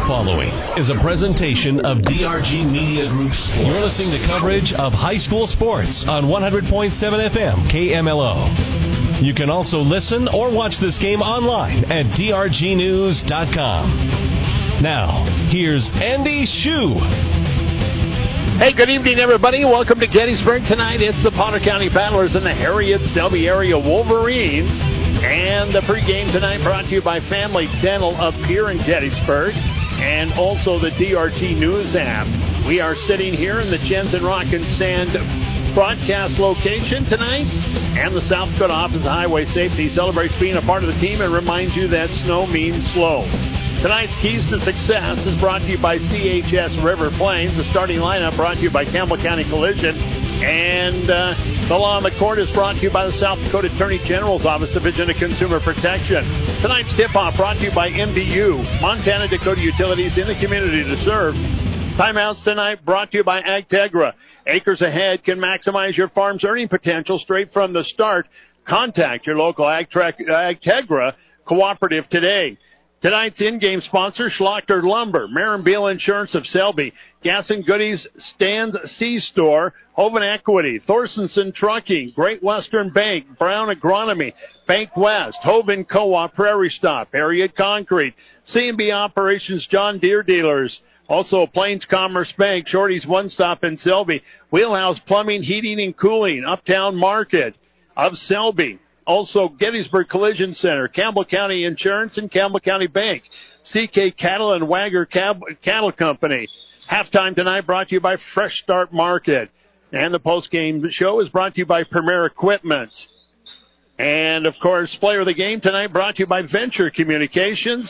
following is a presentation of DRG Media Group Sports. You're listening to coverage of high school sports on 100.7 FM KMLO. You can also listen or watch this game online at drgnews.com. Now, here's Andy Shue. Hey, good evening, everybody. Welcome to Gettysburg tonight. It's the Potter County Battlers and the Harriet-Selby area Wolverines. And the pregame tonight brought to you by Family Dental up here in Gettysburg and also the DRG News app. We are sitting here in the Jensen Rock and Sand broadcast location tonight, and the South Dakota Office of Highway Safety celebrates being a part of the team and reminds you that snow means slow. Tonight's Keys to Success is brought to you by CHS River Plains. The starting lineup brought to you by Campbell County Collision. And the Law on the Court is brought to you by the South Dakota Attorney General's Office Division of Consumer Protection. Tonight's tip-off brought to you by MDU, Montana Dakota Utilities in the community to serve. Timeouts tonight brought to you by Agtegra. Acres Ahead can maximize your farm's earning potential straight from the start. Contact your local Agtegra cooperative today. Tonight's in-game sponsor, Schlachter Lumber, Marin Insurance of Selby, Gas and Goodies, Stan's C-Store, Hoven Equity, Thorstenson Trucking, Great Western Bank, Brown Agronomy, Bank West, Hoven Co-op, Prairie Stop, Harriet Concrete, C&B Operations, John Deere Dealers, also Plains Commerce Bank, Shorty's One Stop in Selby, Wheelhouse Plumbing, Heating and Cooling, Uptown Market of Selby. Also, Gettysburg Collision Center, Campbell County Insurance, and Campbell County Bank. CK Cattle and Wagger Cattle Company. Halftime tonight brought to you by Fresh Start Market. And the postgame show is brought to you by Premier Equipment. And, of course, player of the game tonight brought to you by Venture Communications.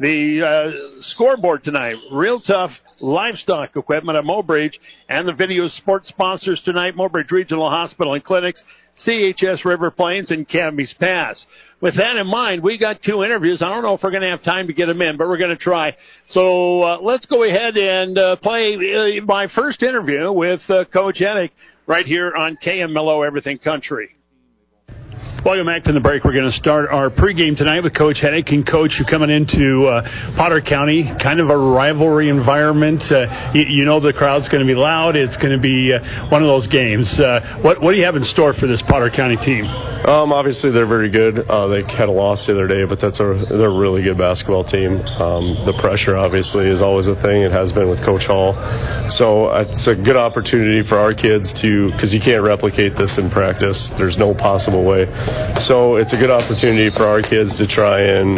The scoreboard tonight, Real Tough Livestock Equipment at Mobridge, and the video sports sponsors tonight, Mobridge Regional Hospital and Clinics, CHS River Plains, and Cammie's Pass. With that in mind, we got two interviews. I don't know if we're going to have time to get them in, but we're going to try. So let's go ahead and play my first interview with Coach Hennick right here on KMLO Everything Country. Welcome back from the break. We're going to start our pregame tonight with Coach Hennick. And, Coach, you're coming into Potter County, kind of a rivalry environment. You know the crowd's going to be loud. It's going to be one of those games. What do you have in store for this Potter County team? Obviously, they're very good. They had a loss the other day, but they're a really good basketball team. The pressure, obviously, is always a thing. It has been with Coach Hall. So it's a good opportunity for our kids because you can't replicate this in practice. There's no possible way. So it's a good opportunity for our kids to try and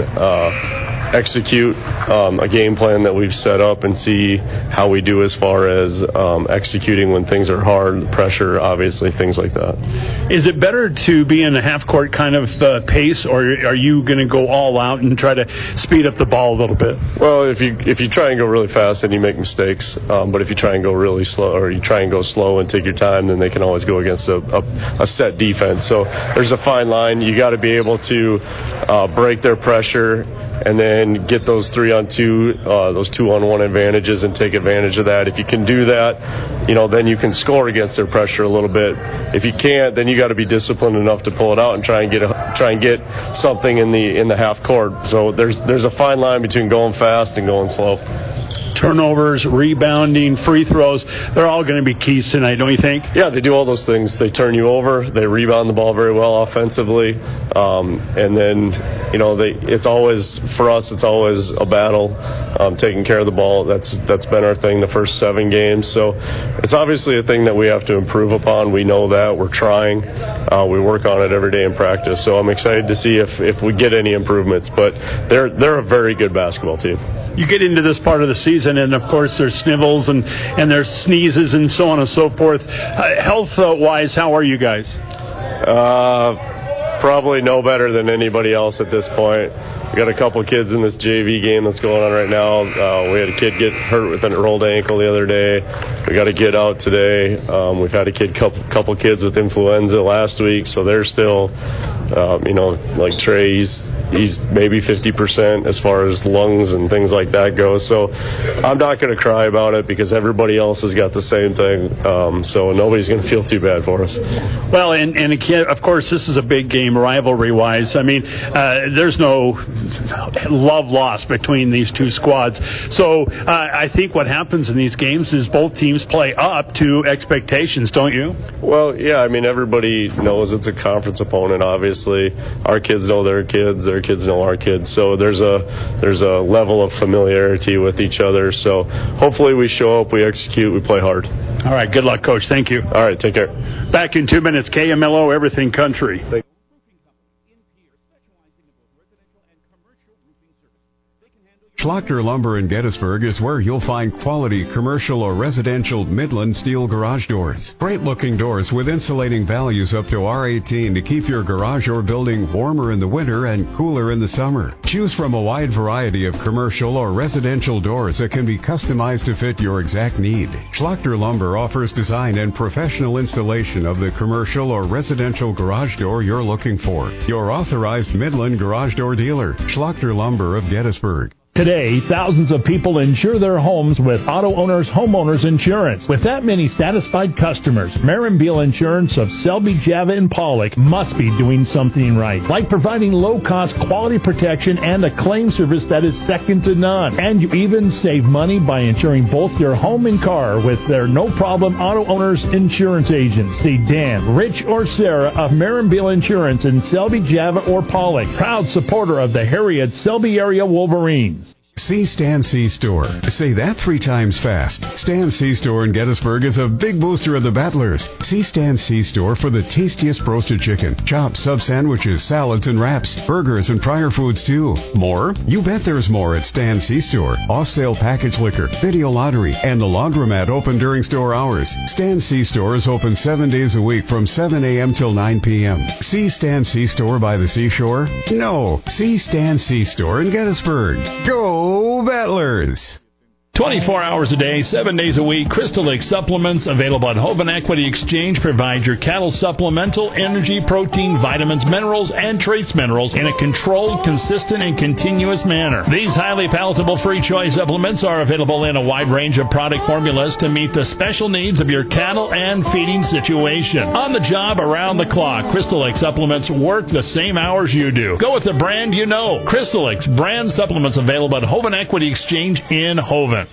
execute a game plan that we've set up and see how we do as far as executing when things are hard, pressure, obviously, things like that. Is it better to be in a half-court kind of pace, or are you going to go all out and try to speed up the ball a little bit? Well, if you try and go really fast, then you make mistakes. But if you try and go really slow, or you try and go slow and take your time, then they can always go against a set defense. So there's a fine line. You got to be able to break their pressure and then get those 3-on-2, those 2-on-1 advantages and take advantage of that. If you can do that, then you can score against their pressure a little bit. If you can't, then you got to be disciplined enough to pull it out and try and get something in the half court. So there's a fine line between going fast and going slow. Turnovers, rebounding, free throws, they're all going to be keys tonight, don't you think? Yeah, they do all those things. They turn you over. They rebound the ball very well offensively. And then, it's always, for us, it's always a battle taking care of the ball. That's been our thing the first 7 games. So it's obviously a thing that we have to improve upon. We know that. We're trying. We work on it every day in practice. So I'm excited to see if we get any improvements. But they're a very good basketball team. You get into this part of the season, and, of course, there's snivels and there's sneezes and so on and so forth. Health-wise, how are you guys? Probably no better than anybody else at this point. We got a couple kids in this JV game that's going on right now. We had a kid get hurt with a rolled ankle the other day. We got a kid out today. We've had a couple kids with influenza last week, so they're still, like Trey, he's maybe 50% as far as lungs and things like that go. So I'm not going to cry about it because everybody else has got the same thing. So nobody's going to feel too bad for us. Well, and again, of course, this is a big game rivalry-wise. I mean, there's no love lost between these two squads. So I think what happens in these games is both teams play up to expectations, don't you? Well, yeah, I mean, everybody knows it's a conference opponent, obviously. Our kids know their kids know our kids. So there's a level of familiarity with each other. So hopefully we show up, we execute, we play hard. All right, good luck, Coach. Thank you. All right, take care. Back in 2 minutes, KMLO, Everything Country. Schlachter Lumber in Gettysburg is where you'll find quality commercial or residential Midland steel garage doors. Great-looking doors with insulating values up to R18 to keep your garage or building warmer in the winter and cooler in the summer. Choose from a wide variety of commercial or residential doors that can be customized to fit your exact need. Schlachter Lumber offers design and professional installation of the commercial or residential garage door you're looking for. Your authorized Midland garage door dealer, Schlachter Lumber of Gettysburg. Today, thousands of people insure their homes with Auto Owners Homeowners Insurance. With that many satisfied customers, Marinbiel Insurance of Selby, Java, and Pollock must be doing something right, like providing low-cost quality protection and a claim service that is second to none. And you even save money by insuring both your home and car with their no-problem Auto Owners Insurance agents. See Dan, Rich, or Sarah of Marinbiel Insurance in Selby, Java, or Pollock, proud supporter of the Harriet Selby area Wolverines. See Stan C Store. Say that 3 times fast. Stan C Store in Gettysburg is a big booster of the Battlers. See Stan C Store for the tastiest roasted chicken, chops, sub-sandwiches, salads, and wraps, burgers, and prior foods too. More? You bet there's more at Stan C Store. Off-sale package liquor, video lottery, and the laundromat open during store hours. Stan C Store is open 7 days a week from 7 a.m. till 9 p.m. See Stan C Store by the seashore? No. See Stan C Store in Gettysburg. Go Battlers! 24 hours a day, 7 days a week, Crystal Lake Supplements, available at Hoban Equity Exchange, provide your cattle supplemental, energy, protein, vitamins, minerals, and trace minerals in a controlled, consistent, and continuous manner. These highly palatable free choice supplements are available in a wide range of product formulas to meet the special needs of your cattle and feeding situation. On the job, around the clock, Crystal Lake Supplements work the same hours you do. Go with the brand you know. Crystal Lake's brand supplements available at Hoban Equity Exchange in Hoban.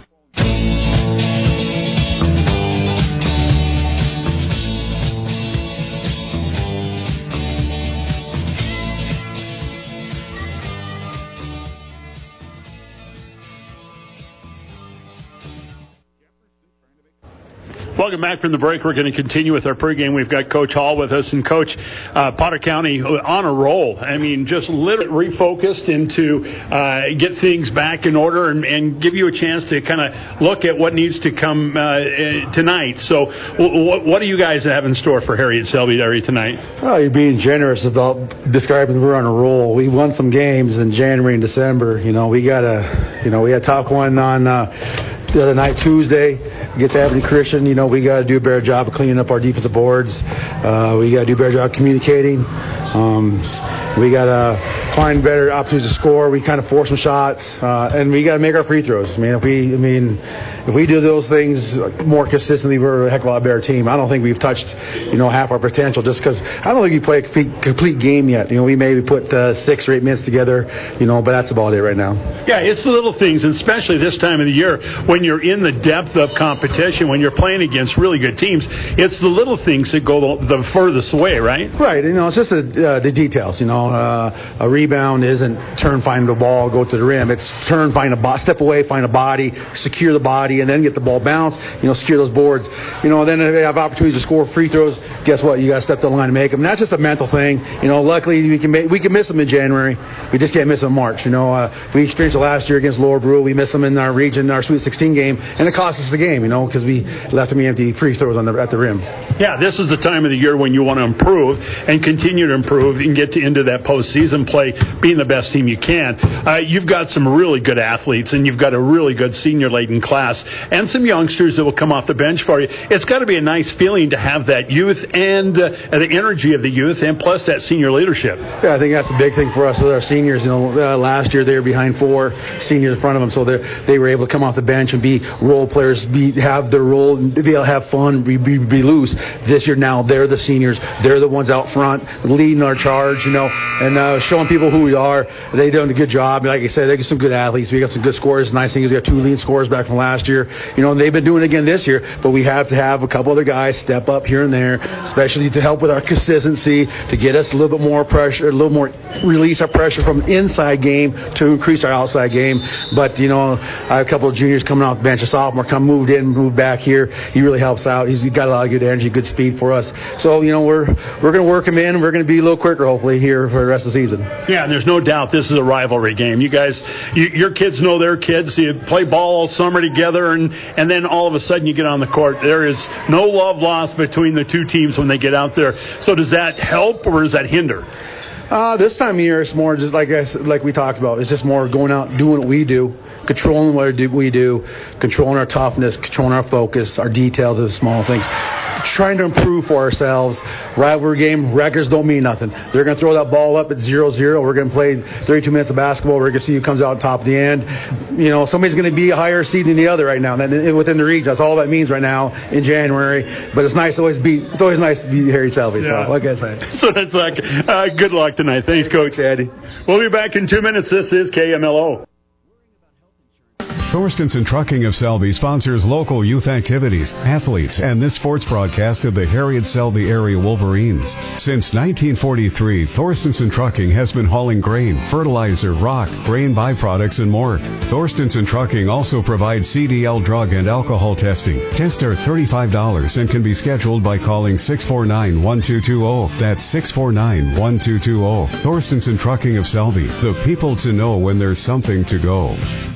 Welcome back from the break. We're going to continue with our pregame. We've got Coach Hall with us. And, Coach, Potter County on a roll. I mean, just literally refocused into get things back in order and give you a chance to kind of look at what needs to come tonight. So what do you guys have in store for Harriet Selby area tonight? Oh, you're being generous about describing we're on a roll. We won some games in January and December. We got we had top one on the other night, Tuesday, against Avenue Christian. We got to do a better job of cleaning up our defensive boards. We got to do a better job communicating. We got to find better opportunities to score. We kind of force some shots, and we got to make our free throws. If we do those things more consistently, we're a heck of a lot better team. I don't think we've touched, half our potential just because I don't think we play a complete game yet. We maybe put 6 or 8 minutes together, but that's about it right now. Yeah, it's the little things, and especially this time of the year when you're in the depth of competition, when you're playing against really good teams, it's the little things that go the furthest away, right? Right. It's just the details. A rebound isn't turn, find the ball, go to the rim. It's turn, find step away, find a body, secure the body, and then get the ball bounced. Secure those boards. Then if they have opportunities to score free throws, guess what? You got to step to the line to make them. And that's just a mental thing. Luckily we can miss them in January. We just can't miss them in March. We experienced it last year against Lower Brew. We missed them in our region, our Sweet 16 spring game, and it cost us the game, because we left them empty free throws at the rim. Yeah, this is the time of the year when you want to improve and continue to improve and get into that postseason play, being the best team you can. You've got some really good athletes, and you've got a really good senior-laden class, and some youngsters that will come off the bench for you. It's got to be a nice feeling to have that youth and the energy of the youth, and plus that senior leadership. Yeah, I think that's a big thing for us with our seniors. Last year they were behind 4 seniors in front of them, so they were able to come off the bench and be role players, have their role, be able to have fun, be loose. This year now they're the seniors. They're the ones out front leading our charge, and showing people who we are. They're doing a good job. Like I said, they got some good athletes. We got some good scorers. The nice thing is we got 2 leading scorers back from last year. And they've been doing it again this year, but we have to have a couple other guys step up here and there, especially to help with our consistency, to get us a little bit more pressure, a little more release our pressure from the inside game to increase our outside game. But, I have a couple of juniors coming off the bench, a sophomore moved back here. He really helps out. He's got a lot of good energy, good speed for us. So, we're going to work him in. We're going to be a little quicker, hopefully, here for the rest of the season. Yeah, and there's no doubt this is a rivalry game. You guys, your kids know their kids. You play ball all summer together, and then all of a sudden you get on the court. There is no love lost between the two teams when they get out there. So does that help or does that hinder? This time of year, it's more just like we talked about. It's just more going out, doing what we do, controlling what we do, controlling our toughness, controlling our focus, our details, the small things. Trying to improve for ourselves. Rivalry game, records don't mean nothing. They're going to throw that ball up at 0-0. We're going to play 32 minutes of basketball. We're going to see who comes out top of the end. Somebody's going to be a higher seed than the other right now within the region. That's all that means right now in January. But it's nice to it's always nice to beat Harry Selby. Yeah. So, like I said. So that's good luck tonight. Thanks, Coach Eddie. We'll be back in 2 minutes. This is KMLO. Thorstenson Trucking of Selby sponsors local youth activities, athletes, and this sports broadcast of the Harriet Selby area Wolverines. Since 1943, Thorstenson Trucking has been hauling grain, fertilizer, rock, grain byproducts, and more. Thorstenson Trucking also provides CDL drug and alcohol testing. Tests are $35 and can be scheduled by calling 649-1220. That's 649-1220. Thorstenson Trucking of Selby, the people to know when there's something to go.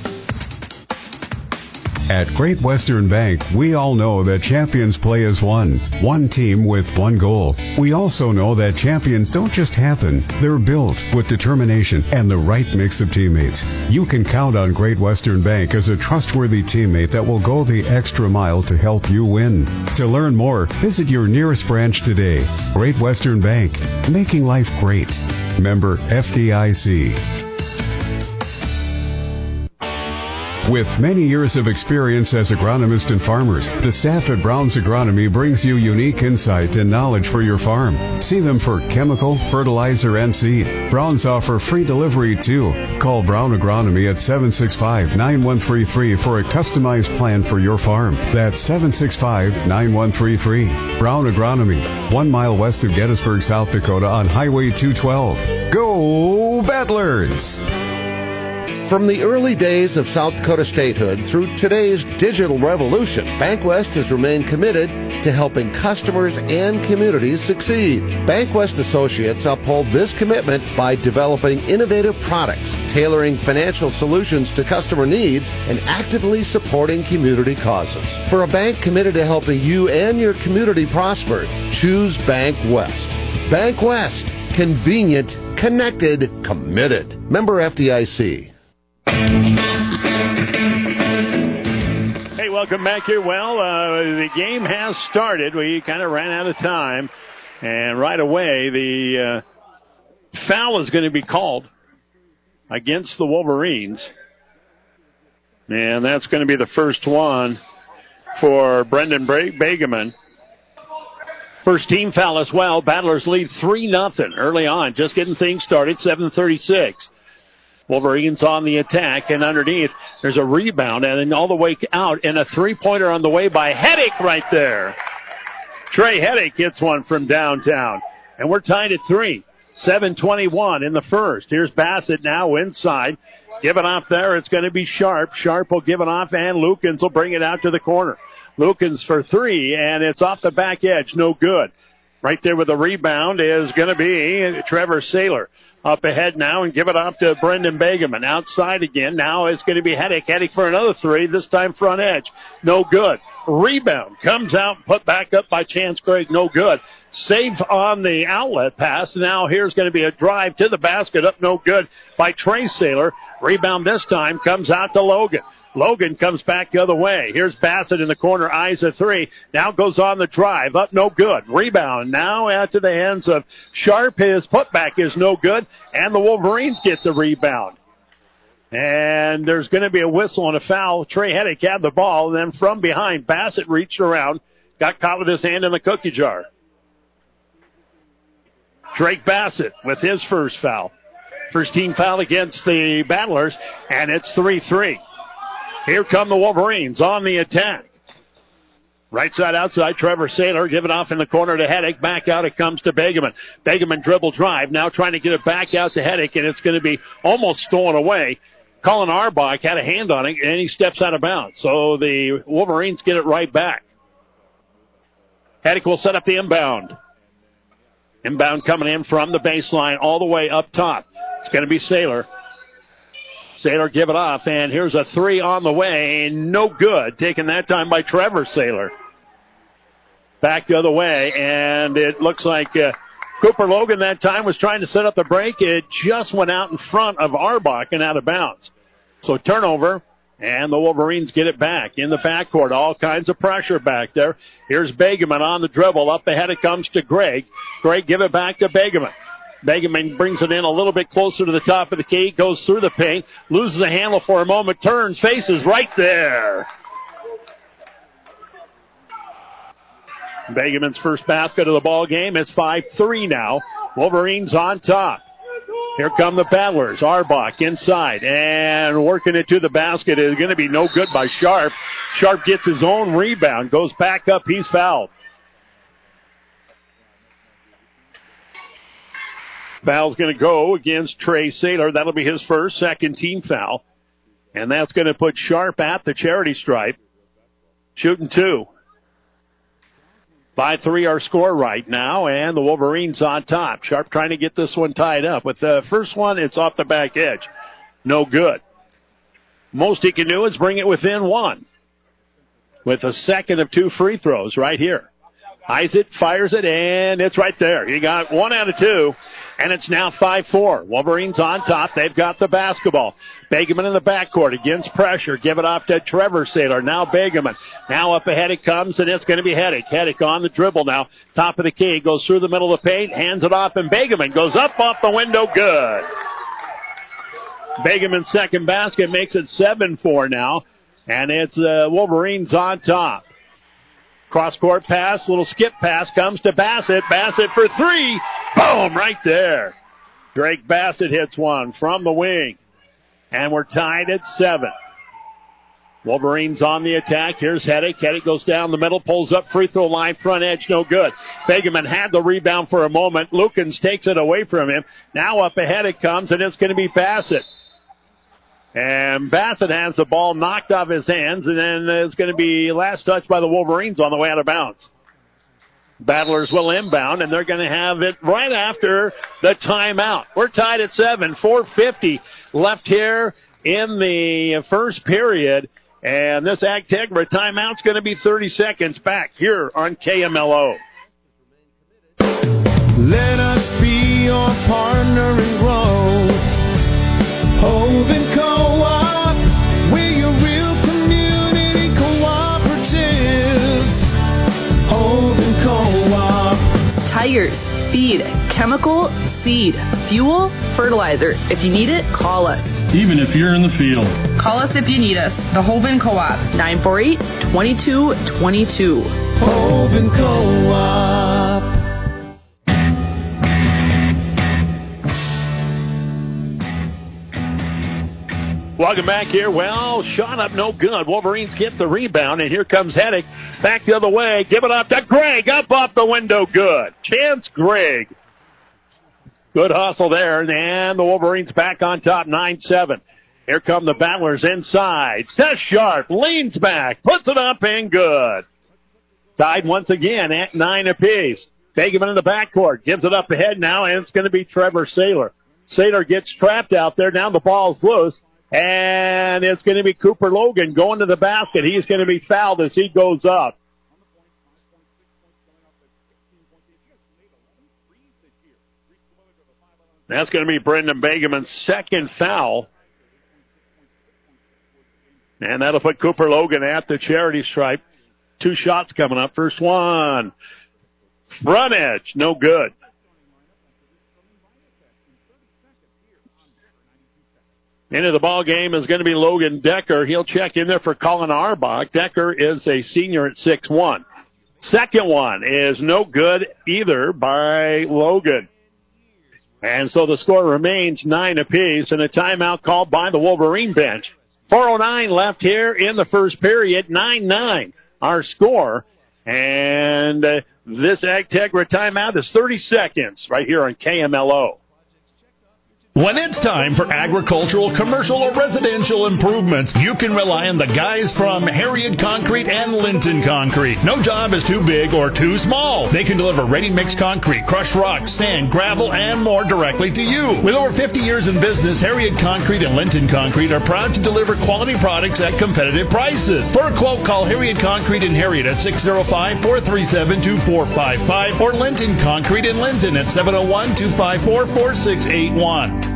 At Great Western Bank, we all know that champions play as one team with one goal. We also know that champions don't just happen, they're built with determination and the right mix of teammates. You can count on Great Western Bank as a trustworthy teammate that will go the extra mile to help you win. To learn more, visit your nearest branch today. Great Western Bank, making life great. Member FDIC. With many years of experience as agronomists and farmers, the staff at Brown's Agronomy brings you unique insight and knowledge for your farm. See them for chemical, fertilizer, and seed. Brown's offer free delivery too. Call Brown Agronomy at 765-9133 for a customized plan for your farm. That's 765-9133. Brown Agronomy, 1 mile west of Gettysburg, South Dakota on Highway 212. Go Battlers! From the early days of South Dakota statehood through today's digital revolution, BankWest has remained committed to helping customers and communities succeed. BankWest Associates uphold this commitment by developing innovative products, tailoring financial solutions to customer needs, and actively supporting community causes. For a bank committed to helping you and your community prosper, choose BankWest. BankWest. Convenient, connected, committed. Member FDIC. Hey, welcome back here. Well, the game has started. We kind of ran out of time. And right away, the foul is going to be called against the Wolverines. And that's going to be the first one for Brendan Begeman. First team foul as well. Battlers lead 3-0 early on. Just getting things started, 7:36. Wolverines on the attack, and underneath there's a rebound, and then all the way out, and a three-pointer on the way by Heddick right there. Trey Heddick gets one from downtown, and we're tied at 3. 7:21 in the first. Here's Bassett now inside. Give it off there. It's going to be Sharp. Sharp will give it off, and Lukens will bring it out to the corner. Lukens for 3, and it's off the back edge. No good. Right there with the rebound is going to be Trevor Saylor. Up ahead now and give it off to Brendan Begeman. Outside again. Now it's going to be Heddick. Heddick for another three, this time front edge. No good. Rebound comes out, put back up by Chance Gregg. No good. Save on the outlet pass. Now here's going to be a drive to the basket. Up no good by Trey Saylor. Rebound this time comes out to Logan. Logan comes back the other way. Here's Bassett in the corner, eyes a three. Now goes on the drive, up no good. Rebound now out to the hands of Sharp. His putback is no good, and the Wolverines get the rebound. And there's going to be a whistle and a foul. Trey Heddick had the ball, then from behind, Bassett reached around, got caught with his hand in the cookie jar. Drake Bassett with his first foul. First team foul against the Battlers, and it's 3-3. Here come the Wolverines on the attack. Right side outside, Trevor Saylor give it off in the corner to Heddick. Back out it comes to Begeman. Begeman dribble drive. Now trying to get it back out to Heddick, and it's going to be almost stolen away. Colin Arbach had a hand on it, and he steps out of bounds. So the Wolverines get it right back. Heddick will set up the inbound. Inbound coming in from the baseline all the way up top. It's going to be Saylor. Saylor give it off, and here's a three on the way. No good. Taken that time by Trevor Saylor. Back the other way, and it looks like Cooper Logan that time was trying to set up the break. It just went out in front of Arbach and out of bounds. So turnover, and the Wolverines get it back in the backcourt. All kinds of pressure back there. Here's Begeman on the dribble. Up ahead it comes to Gregg. Gregg give it back to Begeman. Begeman brings it in a little bit closer to the top of the key, goes through the paint, loses the handle for a moment, turns, faces right there. Begeman's first basket of the ball game. It's 5-3 now. Wolverines on top. Here come the Battlers. Arbach inside and working it to the basket is going to be no good by Sharp. Sharp gets his own rebound, goes back up, he's fouled. Foul's going to go against Trey Saylor. That'll be his first, second team foul. And that's going to put Sharp at the charity stripe. Shooting two. 5-3 our score right now, and the Wolverines on top. Sharp trying to get this one tied up. With the first one, it's off the back edge. No good. Most he can do is bring it within one. With a second of two free throws right here. Isaac fires it, and it's right there. He got 1 out of 2, and it's now 5-4. Wolverines on top. They've got the basketball. Begeman in the backcourt against pressure. Give it off to Trevor Saylor. Now Begeman. Now up ahead it comes, and it's going to be Heddick. Heddick on the dribble now. Top of the key. Goes through the middle of the paint. Hands it off, and Begeman goes up off the window. Good. Begeman's second basket makes it 7-4 now, and it's Wolverines on top. Cross-court pass, little skip pass comes to Bassett. Bassett for three. Boom, right there. Drake Bassett hits one from the wing. And we're tied at 7. Wolverines on the attack. Here's Heddick. Heddick goes down the middle, pulls up free throw line, front edge, no good. Begeman had the rebound for a moment. Lukens takes it away from him. Now up ahead it comes, and it's going to be Bassett. And Bassett has the ball knocked off his hands, and then it's going to be last touch by the Wolverines on the way out of bounds. Battlers will inbound, and they're going to have it right after the timeout. We're tied at 7, 4:50 left here in the first period, and this Agtegra timeout's going to be 30 seconds back here on KMLO. Let us be your partner in growth. Hope and Co-op, we're your real community cooperative. Hope and Co-op. Tires, feed, chemical, seed, fuel, fertilizer. If you need it, call us. Even if you're in the field. Call us if you need us. The Hoban Co-op, 948-2222. Hoban Co-op. Welcome back here. Well, shot up no good. Wolverines get the rebound, and here comes Heddick back the other way. Give it off to Gregg. Up off the window. Good. Chance Gregg. Good hustle there, and the Wolverines back on top, 9-7. Here come the Battlers inside. Seth Sharp leans back, puts it up, and good. Tied once again at 9 apiece. Begeman in the backcourt. Gives it up ahead now, and it's going to be Trevor Saylor. Saylor gets trapped out there. Now the ball's loose. And it's going to be Cooper Logan going to the basket. He's going to be fouled as he goes up. That's going to be Brendan Begeman's second foul. And that'll put Cooper Logan at the charity stripe. 2 shots coming up. First one. Front edge. No good. Into the ball game is going to be Logan Decker. He'll check in there for Colin Arbach. Decker is a senior at 6'1". Second one is no good either by Logan. And so the score remains 9 apiece, and a timeout called by the Wolverine bench. 4:09 left here in the first period. 9-9 our score. And this Agtegra timeout is 30 seconds right here on KMLO. When it's time for agricultural, commercial, or residential improvements, you can rely on the guys from Harriet Concrete and Linton Concrete. No job is too big or too small. They can deliver ready-mix concrete, crushed rock, sand, gravel, and more directly to you. With over 50 years in business, Harriet Concrete and Linton Concrete are proud to deliver quality products at competitive prices. For a quote, call Harriet Concrete in Harriet at 605-437-2455 or Linton Concrete in Linton at 701-254-4681.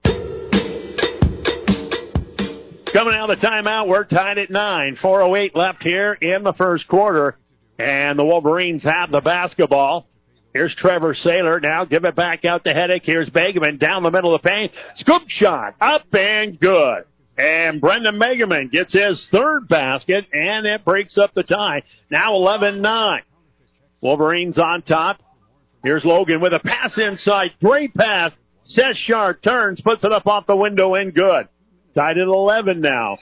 Coming out of the timeout, we're tied at 9. 4:08 left here in the first quarter. And the Wolverines have the basketball. Here's Trevor Saylor now. Give it back out to Heddick. Here's Begeman down the middle of the paint. Scoop shot. Up and good. And Brendan Begeman gets his third basket, and it breaks up the tie. Now 11-9. Wolverines on top. Here's Logan with a pass inside. Great pass. Seth Sharp turns, puts it up off the window and good. Tied at 11 now.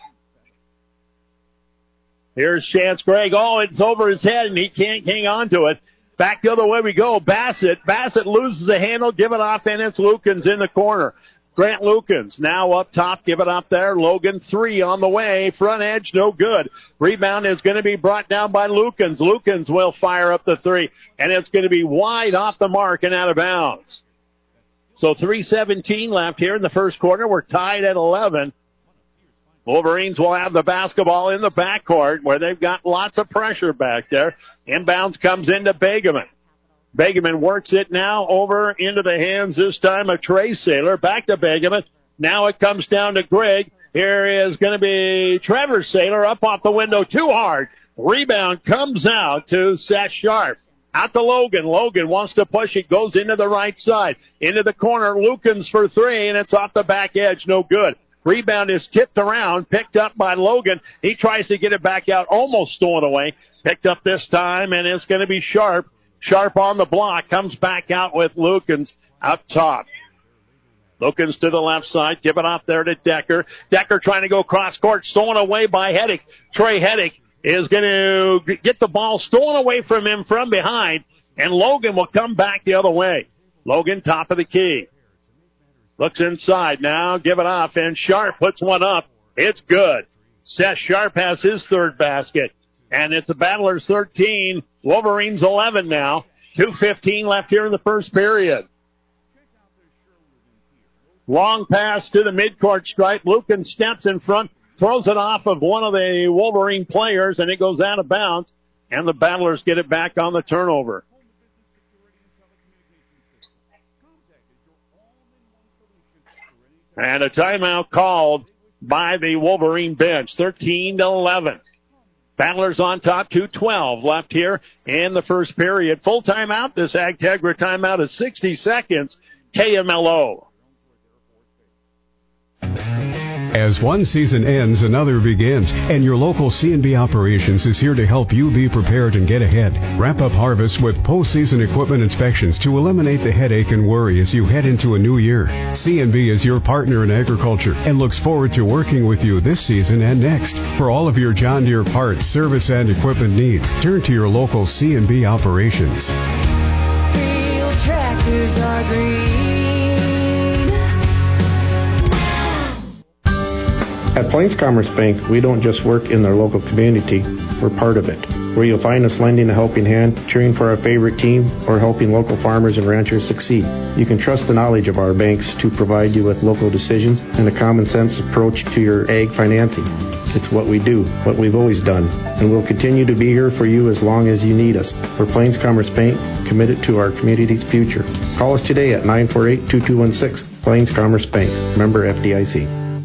Here's Chance Gregg. Oh, it's over his head, and he can't hang on to it. Back the other way we go. Bassett loses the handle. Give it off, and it's Lukens in the corner. Grant Lukens now up top. Give it up there. Logan 3 on the way. Front edge, no good. Rebound is going to be brought down by Lukens. Lukens will fire up the 3, and it's going to be wide off the mark and out of bounds. So 3:17 left here in the first quarter. We're tied at 11. Wolverines will have the basketball in the backcourt where they've got lots of pressure back there. Inbounds comes into Begeman. Begeman works it now over into the hands this time of Trey Saylor. Back to Begeman. Now it comes down to Gregg. Here is going to be Trevor Saylor up off the window too hard. Rebound comes out to Seth Sharp. Out to Logan. Logan wants to push it. Goes into the right side. Into the corner. Lukens for 3, and it's off the back edge. No good. Rebound is tipped around, picked up by Logan. He tries to get it back out, almost stolen away. Picked up this time, and it's going to be Sharp. Sharp on the block, comes back out with Lukens up top. Lukens to the left side, give it off there to Decker. Decker trying to go cross court, stolen away by Heddick. Trey Heddick is going to get the ball stolen away from him from behind, and Logan will come back the other way. Logan, top of the key. Looks inside now, give it off, and Sharp puts one up. It's good. Seth Sharp has his third basket, and it's a Battlers 13, Wolverines 11 now. 2:15 left here in the first period. Long pass to the midcourt stripe. Lucan steps in front, throws it off of one of the Wolverine players, and it goes out of bounds, and the Battlers get it back on the turnover. And a timeout called by the Wolverine bench, 13-11. Battlers on top, 2:12 left here in the first period. Full timeout. This Agtegra timeout is 60 seconds. KMLO. As one season ends, another begins, and your local C&B Operations is here to help you be prepared and get ahead. Wrap up harvest with postseason equipment inspections to eliminate the headache and worry as you head into a new year. C&B is your partner in agriculture and looks forward to working with you this season and next. For all of your John Deere parts, service, and equipment needs, turn to your local C&B Operations. Real tractors are green. At Plains Commerce Bank, we don't just work in their local community, we're part of it. where you'll find us lending a helping hand, cheering for our favorite team, or helping local farmers and ranchers succeed. You can trust the knowledge of our banks to provide you with local decisions and a common sense approach to your ag financing. It's what we do, what we've always done, and we'll continue to be here for you as long as you need us. We're Plains Commerce Bank, committed to our community's future. Call us today at 948-2216. Plains Commerce Bank, member FDIC.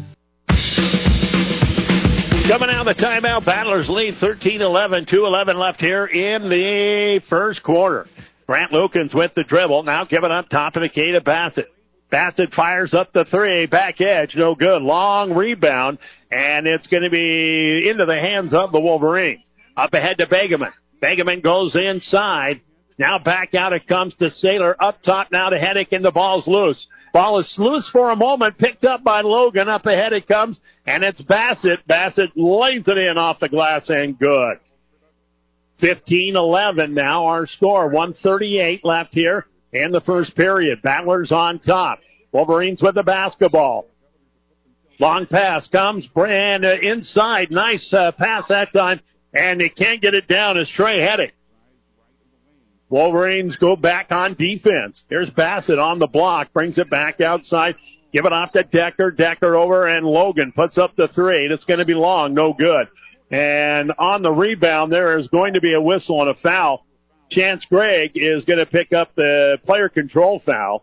Coming out of the timeout, Battlers lead 13-11, 2:11 left here in the first quarter. Grant Lukens with the dribble, now giving up top of the key to Bassett. Bassett fires up the three, back edge, no good. Long rebound, and it's going to be into the hands of the Wolverines. Up ahead to Begeman. Begeman goes inside. Now back out it comes to Saylor. Up top now to Hennick, and the ball's loose. Ball is loose for a moment, picked up by Logan. Up ahead it comes, and it's Bassett. Bassett lays it in off the glass, and good. 15-11 now our score. 1:38 left here in the first period. Battlers on top. Wolverines with the basketball. Long pass comes, and inside. Nice pass that time, and they can't get it down as Trey Hennick. Wolverines go back on defense. Here's Bassett on the block, brings it back outside. Give it off to Decker. Decker over, and Logan puts up the three. It's going to be long, no good. And on the rebound, there is going to be a whistle and a foul. Chance Gregg is going to pick up the player control foul.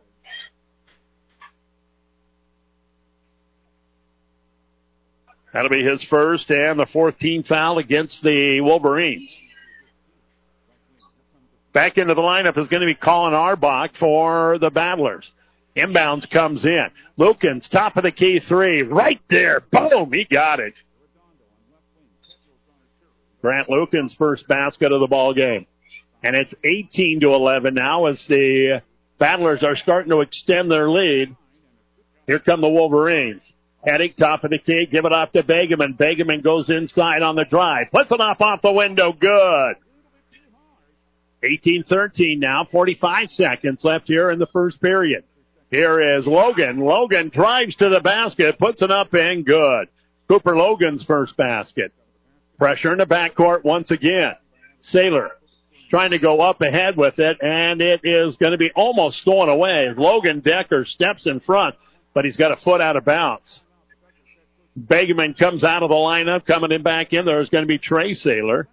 That'll be his first and the fourth team foul against the Wolverines. Back into the lineup is going to be Colin Arbach for the Battlers. Inbounds comes in. Lukens, top of the key three. Right there. Boom. He got it. Grant Lukens' first basket of the ball game. And it's 18-11 now as the Battlers are starting to extend their lead. Here come the Wolverines. Hennick, top of the key. Give it off to Begeman. Begeman goes inside on the drive. Puts it off the window. Good. 18-13 now, 45 seconds left here in the first period. Here is Logan. Logan drives to the basket, puts it up and good. Cooper Logan's first basket. Pressure in the backcourt once again. Saylor trying to go up ahead with it, and it is going to be almost stolen away. Logan Decker steps in front, but he's got a foot out of bounds. Begeman comes out of the lineup, coming in back in. There's going to be Trey Saylor.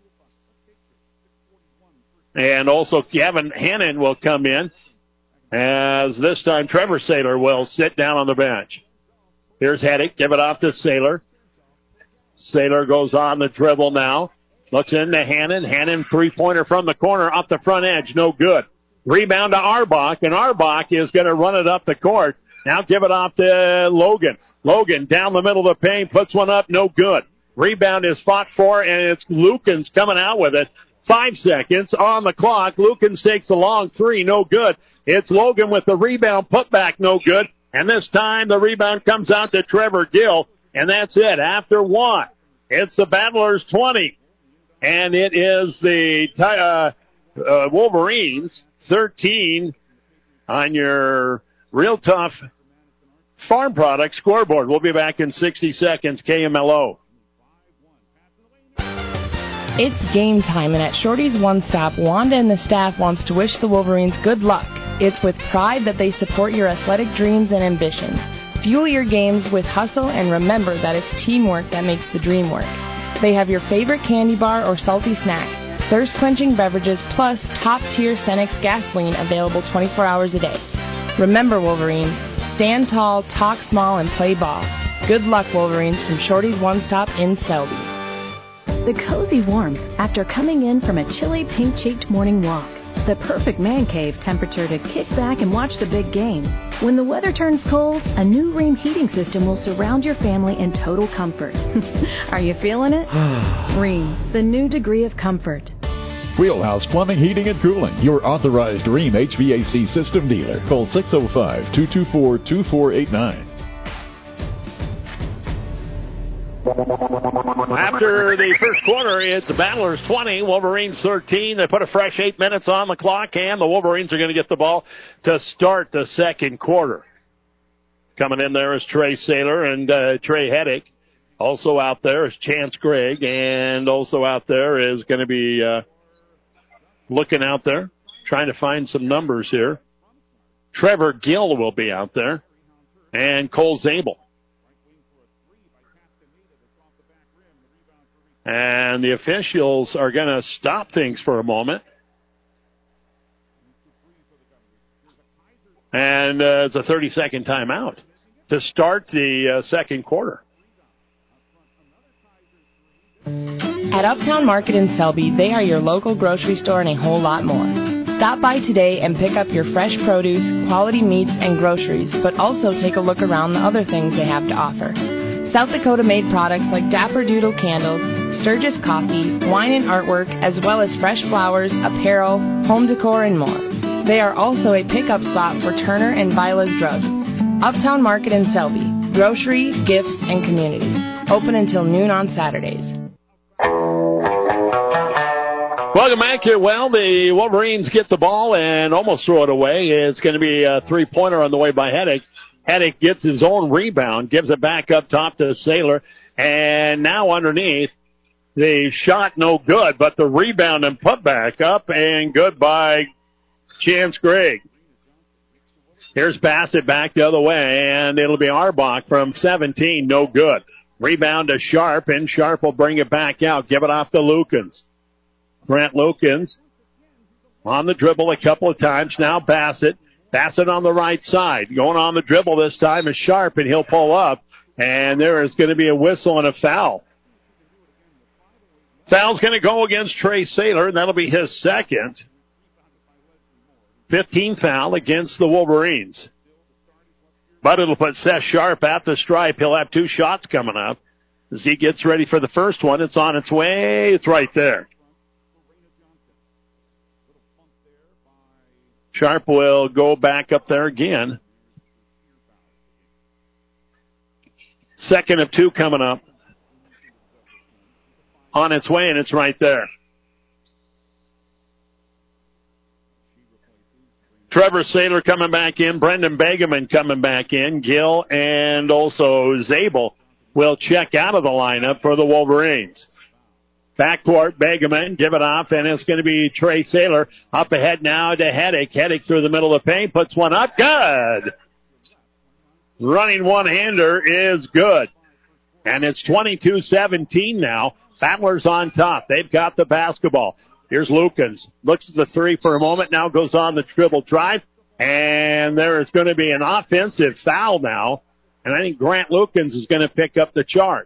And also Gavin Hannon will come in, as this time Trevor Saylor will sit down on the bench. Here's Hennick, give it off to Saylor. Saylor goes on the dribble now. Looks into Hannon. Hannon three-pointer from the corner off the front edge, no good. Rebound to Arbach, and Arbach is going to run it up the court. Now give it off to Logan. Logan down the middle of the paint, puts one up, no good. Rebound is fought for, and it's Lukens coming out with it. 5 seconds on the clock. Lukens takes a long three, no good. It's Logan with the rebound, put back, no good. And this time the rebound comes out to Trevor Gill, and that's it. After one, it's the Battlers 20, and it is the Wolverines 13 on your Real Tough Farm Product scoreboard. We'll be back in 60 seconds. KMLO. It's game time, and at Shorty's One Stop, Wanda and the staff wants to wish the Wolverines good luck. It's with pride that they support your athletic dreams and ambitions. Fuel your games with hustle, and remember that it's teamwork that makes the dream work. They have your favorite candy bar or salty snack, thirst-quenching beverages, plus top-tier Cenex gasoline available 24 hours a day. Remember, Wolverine, stand tall, talk small, and play ball. Good luck, Wolverines, from Shorty's One Stop in Selby. The cozy warmth after coming in from a chilly, pink-cheeked morning walk. The perfect man cave temperature to kick back and watch the big game. When the weather turns cold, a new Rheem heating system will surround your family in total comfort. Are you feeling it? Rheem, the new degree of comfort. Wheelhouse Plumbing, Heating, and Cooling, your authorized Rheem HVAC system dealer. Call 605-224-2489. After the first quarter, it's the Battlers 20, Wolverines 13. They put a fresh 8 minutes on the clock, and the Wolverines are going to get the ball to start the second quarter. Coming in there is Trey Saylor and Trey Hennick. Also out there is Chance Gregg, and also out there is going to be looking out there, trying to find some numbers here. Trevor Gill will be out there, and Cole Zabel. And the officials are going to stop things for a moment. And it's a 30-second timeout to start the second quarter. At Uptown Market in Selby, they are your local grocery store and a whole lot more. Stop by today and pick up your fresh produce, quality meats, and groceries, but also take a look around the other things they have to offer. South Dakota-made products like Dapper Doodle candles, Sturgis coffee, wine and artwork, as well as fresh flowers, apparel, home decor, and more. They are also a pickup spot for Turner and Vila's Drug. Uptown Market in Selby. Grocery, gifts, and community. Open until noon on Saturdays. Welcome back here. Well, the Wolverines get the ball and almost throw it away. It's going to be a three-pointer on the way by Heddick. Heddick gets his own rebound, gives it back up top to Saylor, and now underneath. The shot no good, but the rebound and put back up and good by Chance Gregg. Here's Bassett back the other way, and it'll be Arbach from 17, no good. Rebound to Sharp, and Sharp will bring it back out. Give it off to Lukens. Grant Lukens on the dribble a couple of times. Now Bassett. Bassett on the right side. Going on the dribble this time is Sharp, and he'll pull up, and there is going to be a whistle and a foul. Foul's going to go against Trey Saylor, and that'll be his second. 15th foul against the Wolverines. But it'll put Seth Sharp at the stripe. He'll have two shots coming up. As he gets ready for the first one, it's on its way. It's right there. Sharp will go back up there again. Second of two coming up. On its way, and it's right there. Trevor Saylor coming back in. Brendan Begeman coming back in. Gill and also Zabel will check out of the lineup for the Wolverines. Backcourt, Begeman, give it off, and it's going to be Trey Saylor. Up ahead now to Heddick. Heddick through the middle of the paint, puts one up. Good! Running one-hander is good. And it's 22-17 now. Battlers on top. They've got the basketball. Here's Lukens. Looks at the three for a moment. Now goes on the dribble drive. And there is going to be an offensive foul now. And I think Grant Lukens is going to pick up the charge.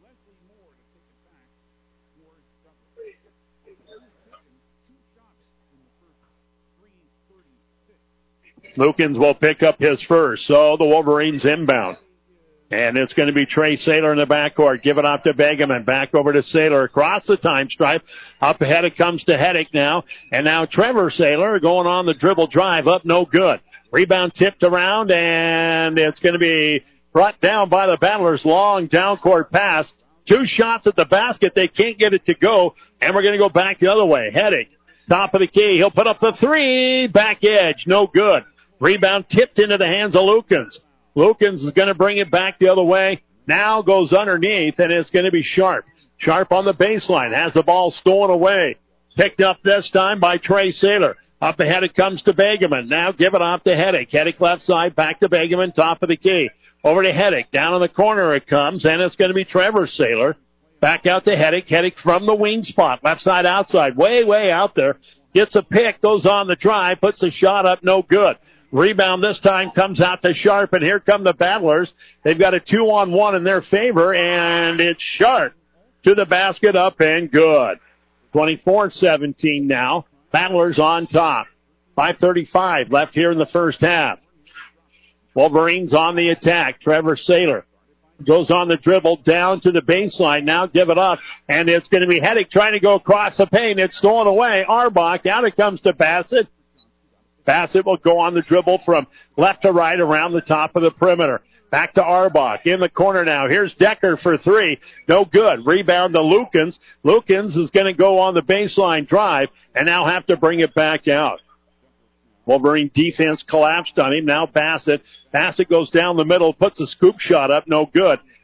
Lukens will pick up his first. So the Wolverines inbound. And it's going to be Trey Saylor in the backcourt. Give it off to Begeman. Back over to Saylor across the time stripe. Up ahead it comes to Heddick now. And now Trevor Saylor going on the dribble drive up. No good. Rebound tipped around, and it's going to be brought down by the Battlers. Long down court pass. Two shots at the basket. They can't get it to go. And we're going to go back the other way. Heddick, top of the key. He'll put up the three. Back edge. No good. Rebound tipped into the hands of Lukens. Lukens is going to bring it back the other way. Now goes underneath, and it's going to be Sharp. Sharp on the baseline. Has the ball stolen away. Picked up this time by Trey Saylor. Up ahead it comes to Begeman. Now give it off to Heddick. Heddick left side, back to Begeman, top of the key. Over to Heddick. Down in the corner it comes, and it's going to be Trevor Saylor. Back out to Heddick. Heddick from the wing spot. Left side outside. Way out there. Gets a pick. Goes on the drive. Puts a shot up. No good. Rebound this time comes out to Sharp, and here come the Battlers. They've got a 2-on-1 in their favor, and it's Sharp to the basket, up and good. 24-17 now. Battlers on top. 5:35 left here in the first half. Wolverines on the attack. Trevor Saylor goes on the dribble down to the baseline. Now give it up, and it's going to be Heddick trying to go across the paint. It's stolen away. Arbach, out it comes to Bassett. Bassett will go on the dribble from left to right around the top of the perimeter. Back to Arbach in the corner now. Here's Decker for three. No good. Rebound to Lukens. Lukens is going to go on the baseline drive and now have to bring it back out. Wolverine defense collapsed on him. Now Bassett. Bassett goes down the middle, puts a scoop shot up. No good.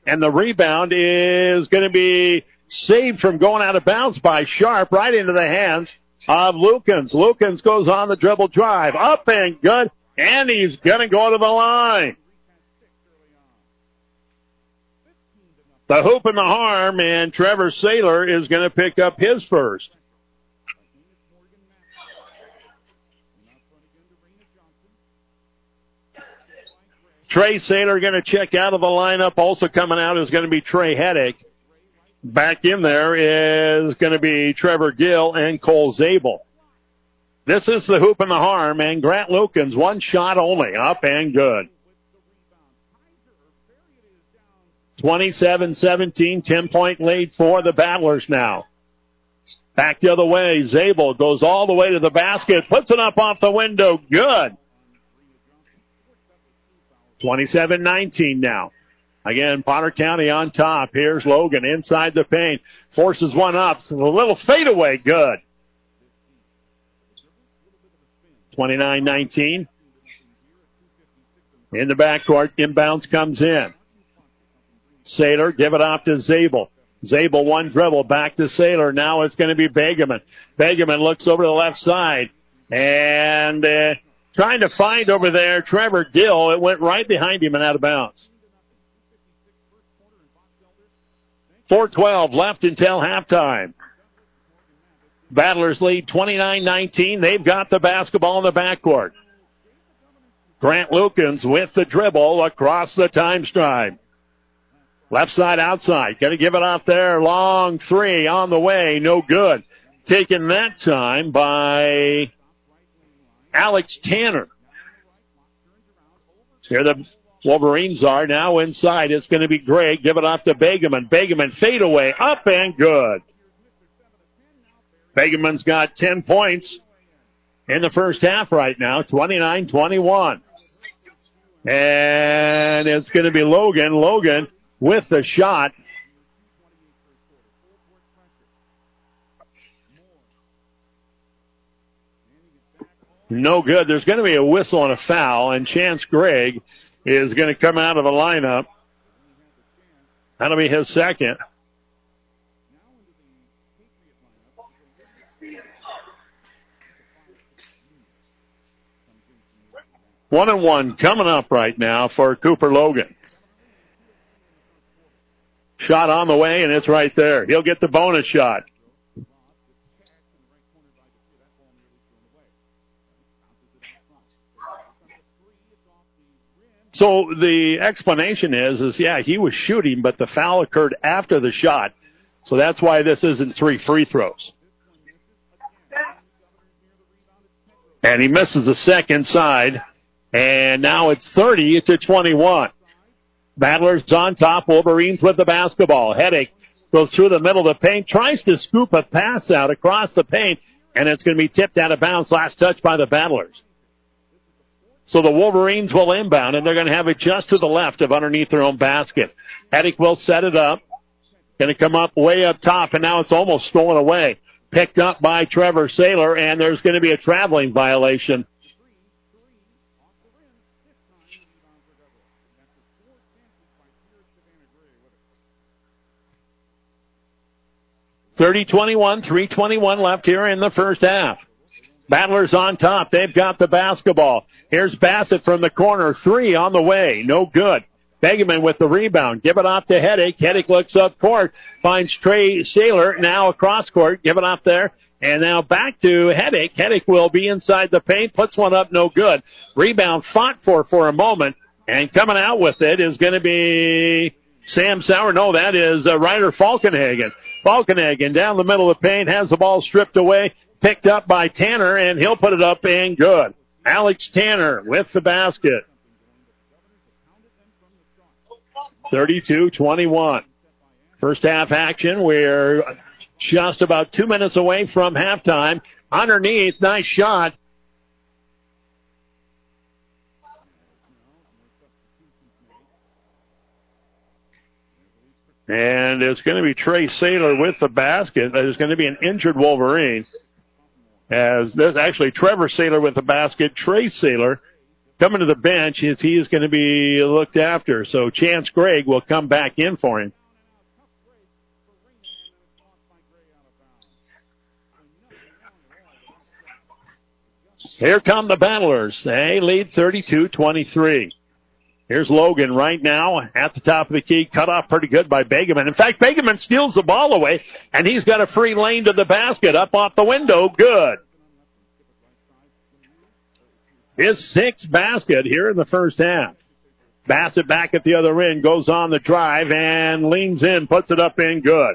And the rebound is going to be saved from going out of bounds by Sharp right into the hands of Lukens. Lukens goes on the dribble drive. Up and good. And he's going to go to the line. The hoop and the harm, and Trevor Saylor is going to pick up his first. Trey Saylor going to check out of the lineup. Also coming out is going to be Trey Heddick. Back in there is going to be Trevor Gill and Cole Zabel. This is the hoop and the harm, and Grant Lukens, one shot only, up and good. 27-17, 10-point lead for the Battlers now. Back the other way, Zabel goes all the way to the basket, puts it up off the window, good. 27-19 now. Again, Potter County on top. Here's Logan inside the paint. Forces one up. A little fadeaway. Good. 29-19. In the backcourt. Inbounds comes in. Saylor, give it off to Zabel. Zabel, one dribble. Back to Saylor. Now it's going to be Begeman. Begeman looks over to the left side. And trying to find over there Trevor Gill. It went right behind him and out of bounds. 4:12 left until halftime. Battlers lead 29-19. They've got the basketball in the backcourt. Grant Lukens with the dribble across the time stripe. Left side outside. Going to give it off there. Long three on the way. No good. Taken that time by Alex Tanner. Here the Wolverines are now inside. It's going to be Gregg. Give it off to Begeman. Begeman fade away. Up and good. Begeman's got 10 points in the first half right now. 29-21. And it's going to be Logan. Logan with the shot. No good. There's going to be a whistle and a foul, and Chance Gregg is going to come out of the lineup. That'll be his second. One and one coming up right now for Cooper Logan. Shot on the way, and it's right there. He'll get the bonus shot. So the explanation is yeah, he was shooting, but the foul occurred after the shot. So that's why this isn't 3 free throws. And he misses the second side. And now it's 30-21. Battlers on top. Wolverines with the basketball. Heddick goes through the middle of the paint. Tries to scoop a pass out across the paint. And it's going to be tipped out of bounds. Last touch by the Battlers. So the Wolverines will inbound, and they're going to have it just to the left of underneath their own basket. Heddick will set it up. Going to come up way up top, and now it's almost stolen away. Picked up by Trevor Saylor, and there's going to be a traveling violation. (30-21), 3:21 left here in the first half. Battlers on top. They've got the basketball. Here's Bassett from the corner. 3 on the way. No good. Begeman with the rebound. Give it off to Heddick. Heddick looks up court. Finds Trey Saylor. Now across court. Give it off there. And now back to Heddick. Heddick will be inside the paint. Puts one up. No good. Rebound fought for a moment. And coming out with it is going to be Sam Sauer. No, that is Ryder Falkenhagen. Falkenhagen down the middle of the paint. Has the ball stripped away. Picked up by Tanner, and he'll put it up and good. Alex Tanner with the basket. 32-21. First half action. We're just about 2 minutes away from halftime. Underneath, nice shot. And it's going to be Trey Saylor with the basket. There's going to be an injured Wolverine. As there's actually Trevor Saylor with the basket. Trey Saylor coming to the bench as he is going to be looked after. So Chance Gregg will come back in for him. Here come the Battlers. They lead 32-23. Here's Logan right now at the top of the key. Cut off pretty good by Begeman. In fact, Begeman steals the ball away, and he's got a free lane to the basket. Up off the window. Good. His sixth basket here in the first half. Bassett back at the other end. Goes on the drive and leans in. Puts it up in. Good.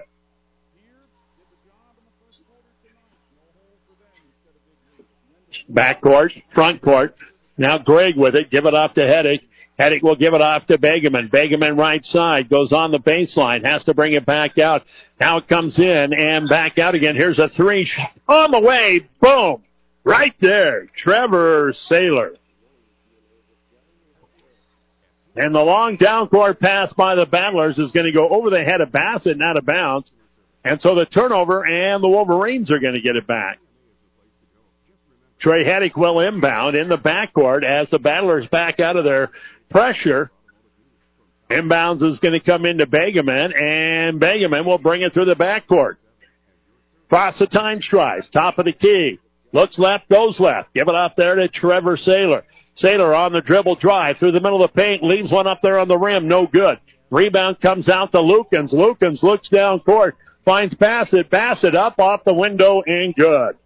Backcourt, front court. Now Gregg with it. Give it off to Heddick. Heddick will give it off to Begeman. Begeman right side. Goes on the baseline. Has to bring it back out. Now it comes in and back out again. Here's a three. On the way. Boom. Right there. Trevor Saylor. And the long down court pass by the Battlers is going to go over the head of Bassett and out of bounds. And so the turnover, and the Wolverines are going to get it back. Trey Heddick will inbound in the backcourt as the Battlers back out of their pressure. Inbounds is going to come into Begeman, and Begeman will bring it through the backcourt. Cross the time stripe, top of the key. Looks left, goes left. Give it off there to Trevor Saylor. Saylor on the dribble drive through the middle of the paint, leaves one up there on the rim, no good. Rebound comes out to Lukens. Lukens looks down court, finds Bassett. Bassett up off the window and good.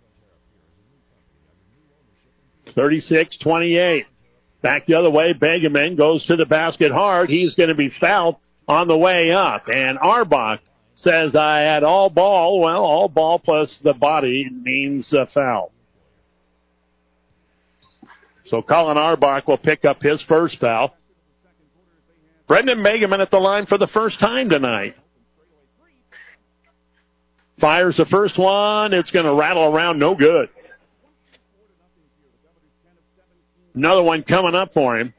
36-28. Back the other way, Begeman goes to the basket hard. He's going to be fouled on the way up. And Arbach says, I had all ball. Well, all ball plus the body means a foul. So Colin Arbach will pick up his first foul. Brendan Begeman at the line for the first time tonight. Fires the first one. It's going to rattle around, no good. Another one coming up for him.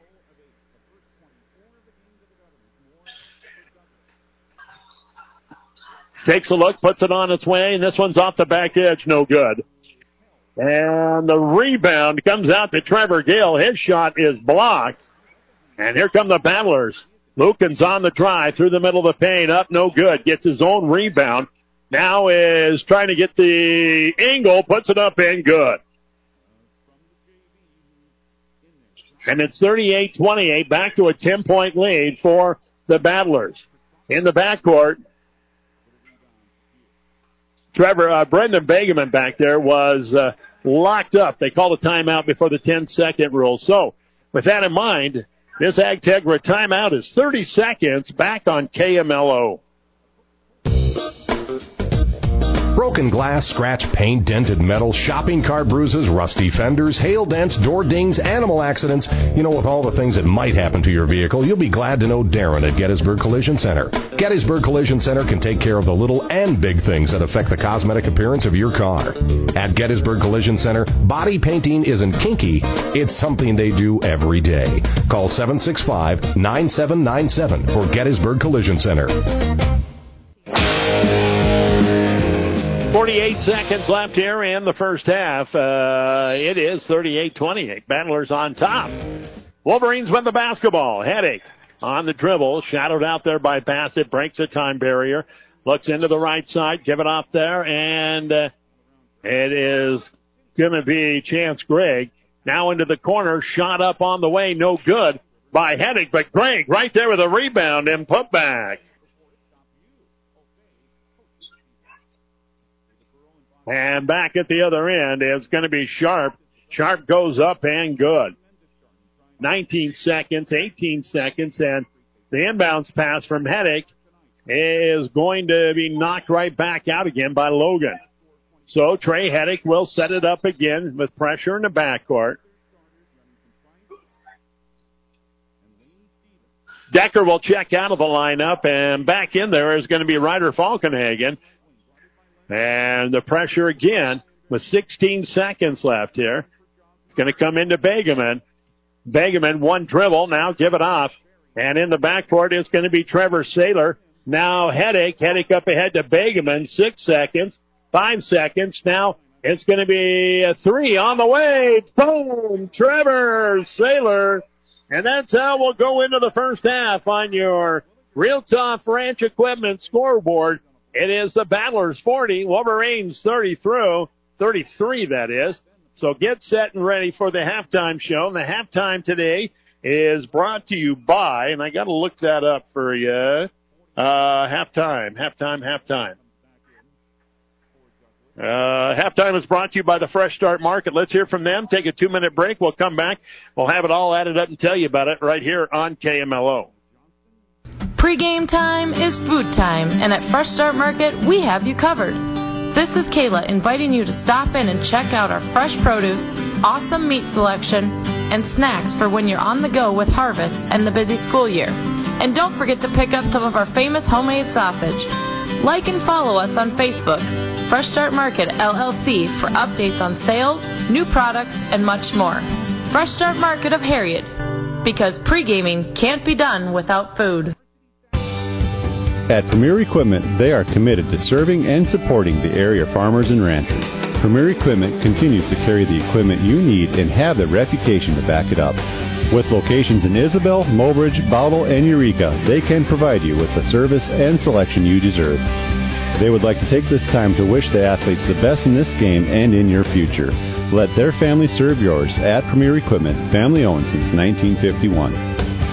Takes a look, puts it on its way, and this one's off the back edge, no good. And the rebound comes out to Trevor Gale. His shot is blocked. And here come the Battlers. Lukens on the drive through the middle of the paint, up, no good. Gets his own rebound. Now is trying to get the angle, puts it up in, good. And it's 38-28, back to a 10-point lead for the Battlers. In the backcourt, Brendan Begeman back there was locked up. They called a timeout before the 10-second rule. So, with that in mind, this Agtegra timeout is 30 seconds back on KMLO. Broken glass, scratch paint, dented metal, shopping cart bruises, rusty fenders, hail dents, door dings, animal accidents. You know, with all the things that might happen to your vehicle, you'll be glad to know Darren at Gettysburg Collision Center. Gettysburg Collision Center can take care of the little and big things that affect the cosmetic appearance of your car. At Gettysburg Collision Center, body painting isn't kinky, it's something they do every day. Call 765-9797 for Gettysburg Collision Center. 48 seconds left here in the first half. It is 38-28. Battlers on top. Wolverines win the basketball. Heddick on the dribble. Shadowed out there by Bassett. Breaks a time barrier. Looks into the right side. Give it off there. And it is going to be Chance Gregg. Now into the corner. Shot up on the way. No good by Heddick. But Gregg right there with a rebound and put back. And back at the other end is going to be Sharp. Sharp goes up and good. 19 seconds, 18 seconds, and the inbounds pass from Heddick is going to be knocked right back out again by Logan. So Trey Heddick will set it up again with pressure in the backcourt. Decker will check out of the lineup, and back in there is going to be Ryder Falkenhagen. And the pressure again with 16 seconds left here. It's going to come into Begeman. Begeman, one dribble, now give it off. And in the backcourt, it's going to be Trevor Saylor. Now Heddick up ahead to Begeman, 6 seconds, 5 seconds. Now It's going to be a 3 on the way. Boom! Trevor Saylor. And that's how we'll go into the first half on your Real Tough Ranch Equipment scoreboard. It is the Battlers 40, Wolverines 33, that is. So get set and ready for the halftime show. And the halftime today is brought to you by, and I got to look that up for you, halftime. Halftime is brought to you by the Fresh Start Market. Let's hear from them. Take a 2-minute break. We'll come back. We'll have it all added up and tell you about it right here on KMLO. Pre-game time is food time, and at Fresh Start Market, we have you covered. This is Kayla inviting you to stop in and check out our fresh produce, awesome meat selection, and snacks for when you're on the go with harvest and the busy school year. And don't forget to pick up some of our famous homemade sausage. Like and follow us on Facebook, Fresh Start Market LLC, for updates on sales, new products, and much more. Fresh Start Market of Harriet, because pre-gaming can't be done without food. At Premier Equipment, they are committed to serving and supporting the area farmers and ranchers. Premier Equipment continues to carry the equipment you need and have the reputation to back it up. With locations in Isabel, Mobridge, Bowdle, and Eureka, they can provide you with the service and selection you deserve. They would like to take this time to wish the athletes the best in this game and in your future. Let their family serve yours at Premier Equipment, family owned since 1951.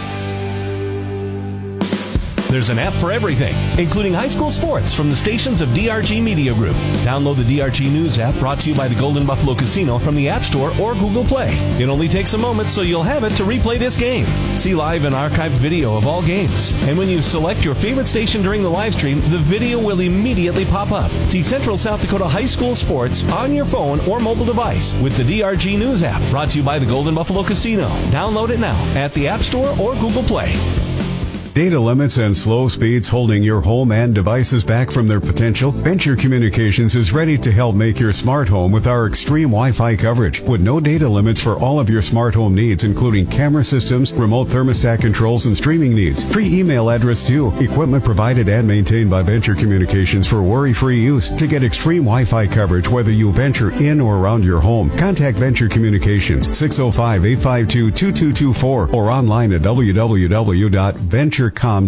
There's an app for everything, including high school sports from the stations of DRG Media Group. Download the DRG News app, brought to you by the Golden Buffalo Casino, from the App Store or Google Play. It only takes a moment, so you'll have it to replay this game. See live and archived video of all games. And when you select your favorite station during the live stream, the video will immediately pop up. See Central South Dakota high school sports on your phone or mobile device with the DRG News app, brought to you by the Golden Buffalo Casino. Download it now at the App Store or Google Play. Data limits and slow speeds holding your home and devices back from their potential? Venture Communications is ready to help make your smart home with our extreme Wi-Fi coverage. With no data limits for all of your smart home needs, including camera systems, remote thermostat controls, and streaming needs. Free email address too. Equipment provided and maintained by Venture Communications for worry-free use. To get extreme Wi-Fi coverage, whether you venture in or around your home, contact Venture Communications, 605-852-2224, or online at www.venturecom.net.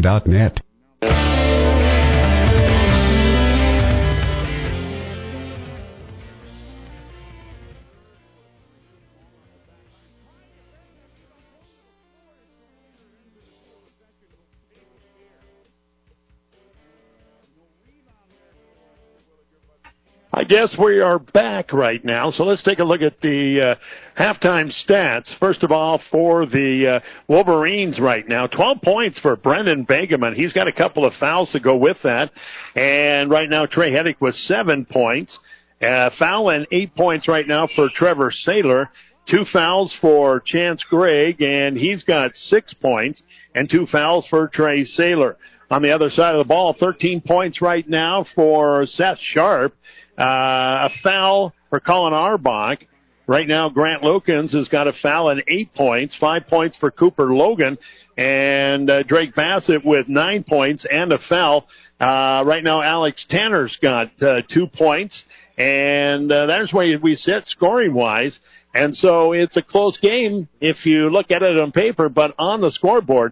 I guess we are back right now, so let's take a look at the halftime stats. First of all, for the Wolverines right now, 12 points for Brendan Begeman. He's got a couple of fouls to go with that. And right now, Trey Heddick with 7 points. Foul and 8 points right now for Trevor Saylor. 2 fouls for Chance Gregg, and he's got 6 points, and 2 fouls for Trey Saylor. On the other side of the ball, 13 points right now for Seth Sharp. A foul for Colin Arbach. Right now, Grant Lukens has got a foul and 8 points, 5 points for Cooper Logan, and Drake Bassett with 9 points and a foul. Right now, Alex Tanner's got 2 points, and that's where we sit scoring-wise. And so it's a close game if you look at it on paper, but on the scoreboard,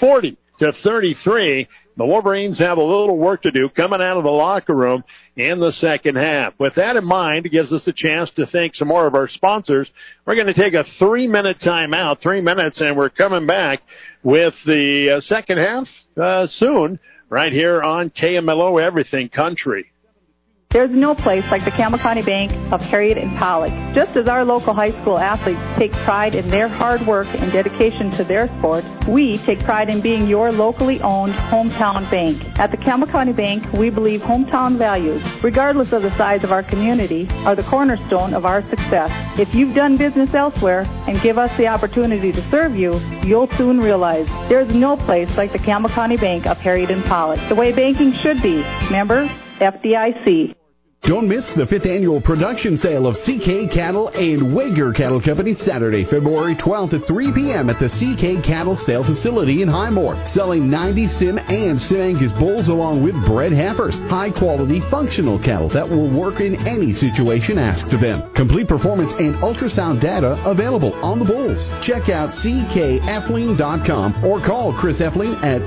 40-33. The Wolverines have a little work to do coming out of the locker room in the second half. With that in mind, it gives us a chance to thank some more of our sponsors. We're going to take a 3-minute timeout, 3 minutes, and we're coming back with the second half soon right here on KMLO Everything Country. There's no place like the Campbell County Bank of Harriet and Pollock. Just as our local high school athletes take pride in their hard work and dedication to their sport, we take pride in being your locally owned hometown bank. At the Campbell County Bank, we believe hometown values, regardless of the size of our community, are the cornerstone of our success. If you've done business elsewhere and give us the opportunity to serve you, you'll soon realize there's no place like the Campbell County Bank of Harriet and Pollock. The way banking should be. Member FDIC. Don't miss the 5th annual production sale of CK Cattle and Wager Cattle Company Saturday, February 12th at 3 p.m. at the CK Cattle Sale Facility in Highmore. Selling 90 Sim and Sim Angus bulls along with bred heifers. High-quality, functional cattle that will work in any situation asked of them. Complete performance and ultrasound data available on the bulls. Check out ckeffling.com or call Chris Effling at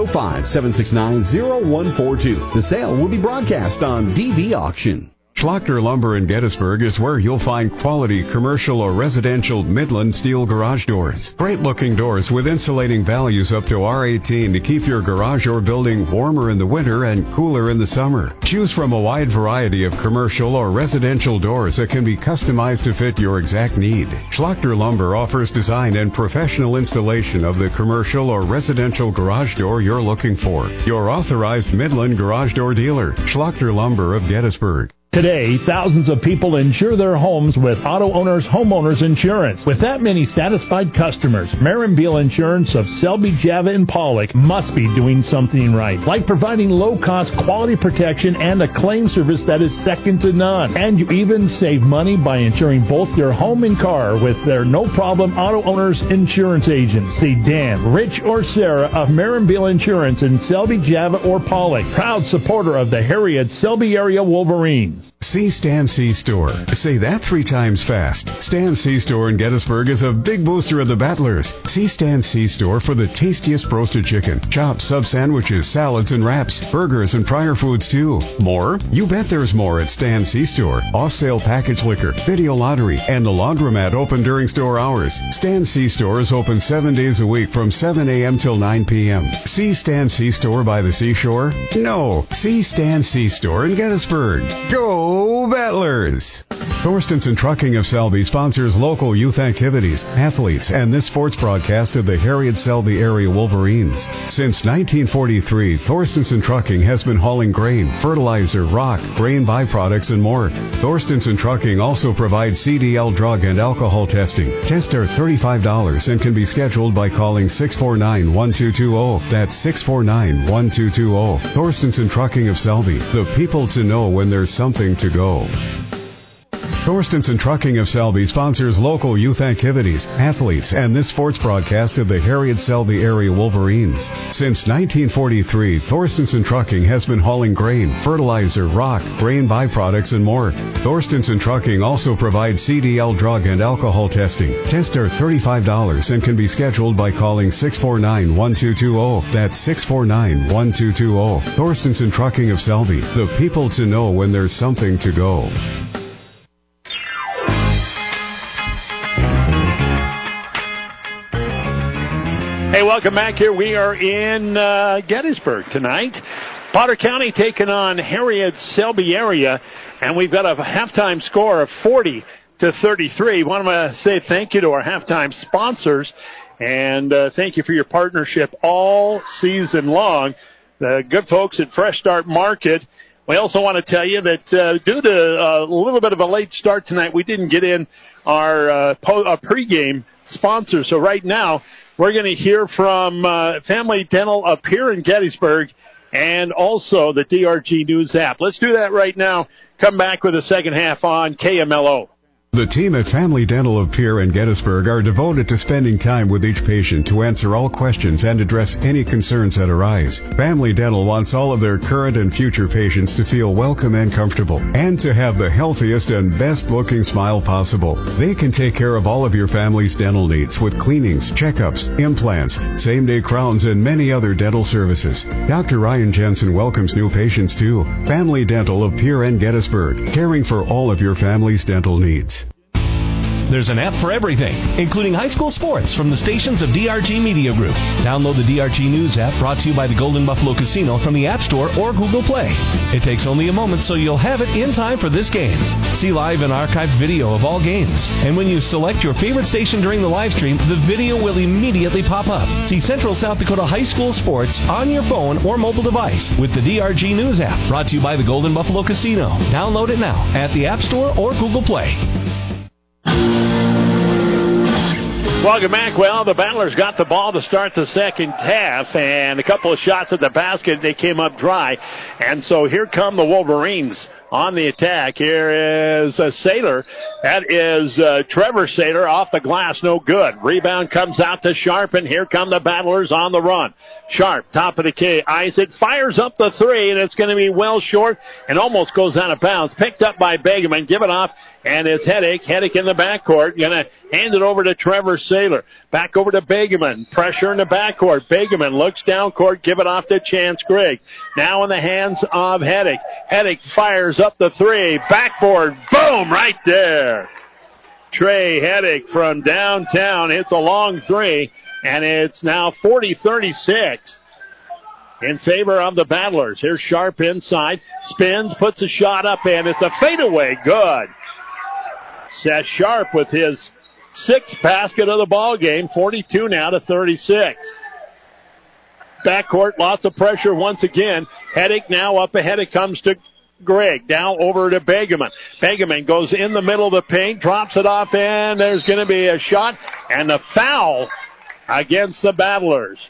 605-769-0142. The sale will be broadcast on DV Auction. Schlachter Lumber in Gettysburg is where you'll find quality commercial or residential Midland steel garage doors. Great-looking doors with insulating values up to R18 to keep your garage or building warmer in the winter and cooler in the summer. Choose from a wide variety of commercial or residential doors that can be customized to fit your exact need. Schlachter Lumber offers design and professional installation of the commercial or residential garage door you're looking for. Your authorized Midland garage door dealer, Schlachter Lumber of Gettysburg. Today, thousands of people insure their homes with Auto Owners Homeowners Insurance. With that many satisfied customers, Marinville Insurance of Selby, Java, and Pollock must be doing something right, like providing low-cost quality protection and a claim service that is second to none. And you even save money by insuring both your home and car with their no-problem Auto Owners Insurance agents. See Dan, Rich, or Sarah of Marinville Insurance in Selby, Java, or Pollock. Proud supporter of the Harriet Selby area Wolverines. See Stan C Store. Say that 3 times fast. Stan C Store in Gettysburg is a big booster of the Battlers. See Stan C Store for the tastiest roasted chicken, chops, sub sandwiches, salads, and wraps, burgers, and prior foods too. More? You bet there's more at Stan C Store. Off-sale package liquor, video lottery, and a laundromat open during store hours. Stan C Store is open 7 days a week from 7 a.m. till 9 p.m. See Stan C Store by the seashore? No. See Stan C Store in Gettysburg. Go Battlers! Thorstenson Trucking of Selby sponsors local youth activities, athletes, and this sports broadcast of the Harriet Selby area Wolverines. Since 1943, Thorstenson Trucking has been hauling grain, fertilizer, rock, grain byproducts, and more. Thorstenson Trucking also provides CDL drug and alcohol testing. Tests are $35 and can be scheduled by calling 649-1220. That's 649-1220. Thorstenson Trucking of Selby, the people to know when there's something to go. Thorstenson Trucking of Selby sponsors local youth activities, athletes, and this sports broadcast of the Harriet Selby area Wolverines. Since 1943, Thorstenson Trucking has been hauling grain, fertilizer, rock, grain byproducts, and more. Thorstenson Trucking also provides CDL drug and alcohol testing. Tests are $35 and can be scheduled by calling 649-1220. That's 649-1220. Thorstenson Trucking of Selby, the people to know when there's something to go. Hey, welcome back here. We are in Gettysburg tonight. Potter County taking on Harriet Selby area, and we've got a halftime score of 40-33. Want to say thank you to our halftime sponsors, and thank you for your partnership all season long. The good folks at Fresh Start Market. We also want to tell you that due to a little bit of a late start tonight, we didn't get in our pregame sponsor. So right now, we're going to hear from Family Dental up here in Gettysburg and also the DRG News app. Let's do that right now. Come back with the second half on KMLO. The team at Family Dental of Pierre and Gettysburg are devoted to spending time with each patient to answer all questions and address any concerns that arise. Family Dental wants all of their current and future patients to feel welcome and comfortable, and to have the healthiest and best-looking smile possible. They can take care of all of your family's dental needs with cleanings, checkups, implants, same-day crowns, and many other dental services. Dr. Ryan Jensen welcomes new patients too. Family Dental of Pierre and Gettysburg, caring for all of your family's dental needs. There's an app for everything, including high school sports from the stations of DRG Media Group. Download the DRG News app, brought to you by the Golden Buffalo Casino, from the App Store or Google Play. It takes only a moment, so you'll have it in time for this game. See live and archived video of all games. And when you select your favorite station during the live stream, the video will immediately pop up. See Central South Dakota high school sports on your phone or mobile device with the DRG News app, brought to you by the Golden Buffalo Casino. Download it now at the App Store or Google Play. Welcome back. Well, the Battlers got the ball to start the second half, and a couple of shots at the basket. They came up dry. And so here come the Wolverines on the attack. Here is Saylor. That is Trevor Saylor off the glass. No good. Rebound comes out to Sharp, and here come the Battlers on the run. Sharp, top of the key. Isaac fires up the three, and it's going to be well short and almost goes out of bounds. Picked up by Begeman. Give it off. And it's Heddick. Heddick in the backcourt. Going to hand it over to Trevor Saylor. Back over to Begeman. Pressure in the backcourt. Begeman looks down court. Give it off to Chance Grigg. Now in the hands of Heddick. Heddick fires up the three. Backboard. Boom! Right there. Trey Heddick from downtown. Hits a long three. And it's now 40-36 in favor of the Battlers. Here's Sharp inside. Spins. Puts a shot up. And it's a fadeaway. Good. Seth Sharp with his sixth basket of the ball game. 42 now to 36. Backcourt, lots of pressure once again. Heddick now up ahead. It comes to Grigg. Now over to Begeman. Begeman goes in the middle of the paint, drops it off, and there's going to be a shot and a foul against the Battlers.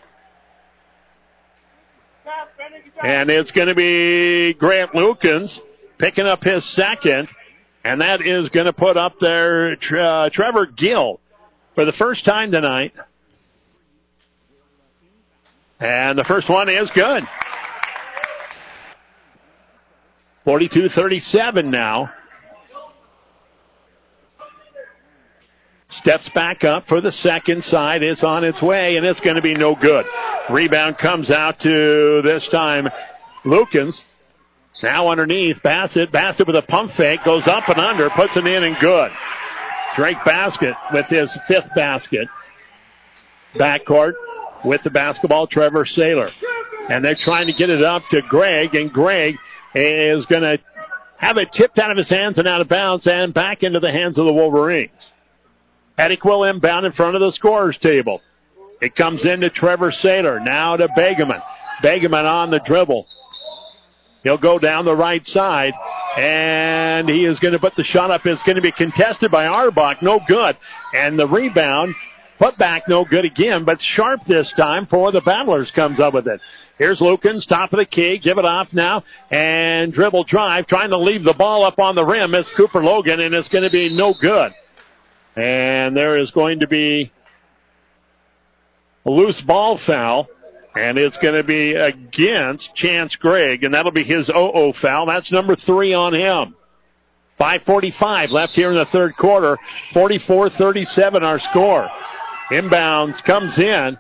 And it's going to be Grant Lukens picking up his second. And that is going to put up there Trevor Gill for the first time tonight. And the first one is good. 42-37 now. Steps back up for the second side. It's on its way, and it's going to be no good. Rebound comes out to, this time, Lukens. Now underneath, Bassett. Bassett with a pump fake. Goes up and under. Puts it in and good. Drake Baskett with his fifth basket. Backcourt with the basketball, Trevor Saylor. And they're trying to get it up to Greg. And Greg is going to have it tipped out of his hands and out of bounds and back into the hands of the Wolverines. Heddick will inbound in front of the scorer's table. It comes into Trevor Saylor. Now to Begeman. Begeman on the dribble. He'll go down the right side, and he is going to put the shot up. It's going to be contested by Arbach. No good. And the rebound, put back, no good again, but Sharp this time for the Battlers comes up with it. Here's Lukens, top of the key. Give it off now, and dribble drive, trying to leave the ball up on the rim. It's Cooper Logan, and it's going to be no good. And there is going to be a loose ball foul. And it's going to be against Chance Grigg, and that'll be his 0-0 foul. That's number 3 on him. 5:45 left here in the third quarter. 44-37 our score. Inbounds comes in.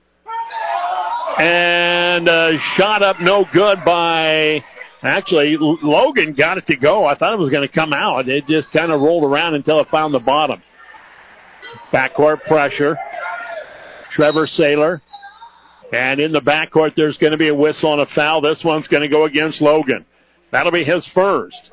And shot up no good by, actually, Logan got it to go. I thought it was going to come out. It just kind of rolled around until it found the bottom. Backcourt pressure. Trevor Saylor. And in the backcourt, there's going to be a whistle and a foul. This one's going to go against Logan. That'll be his first.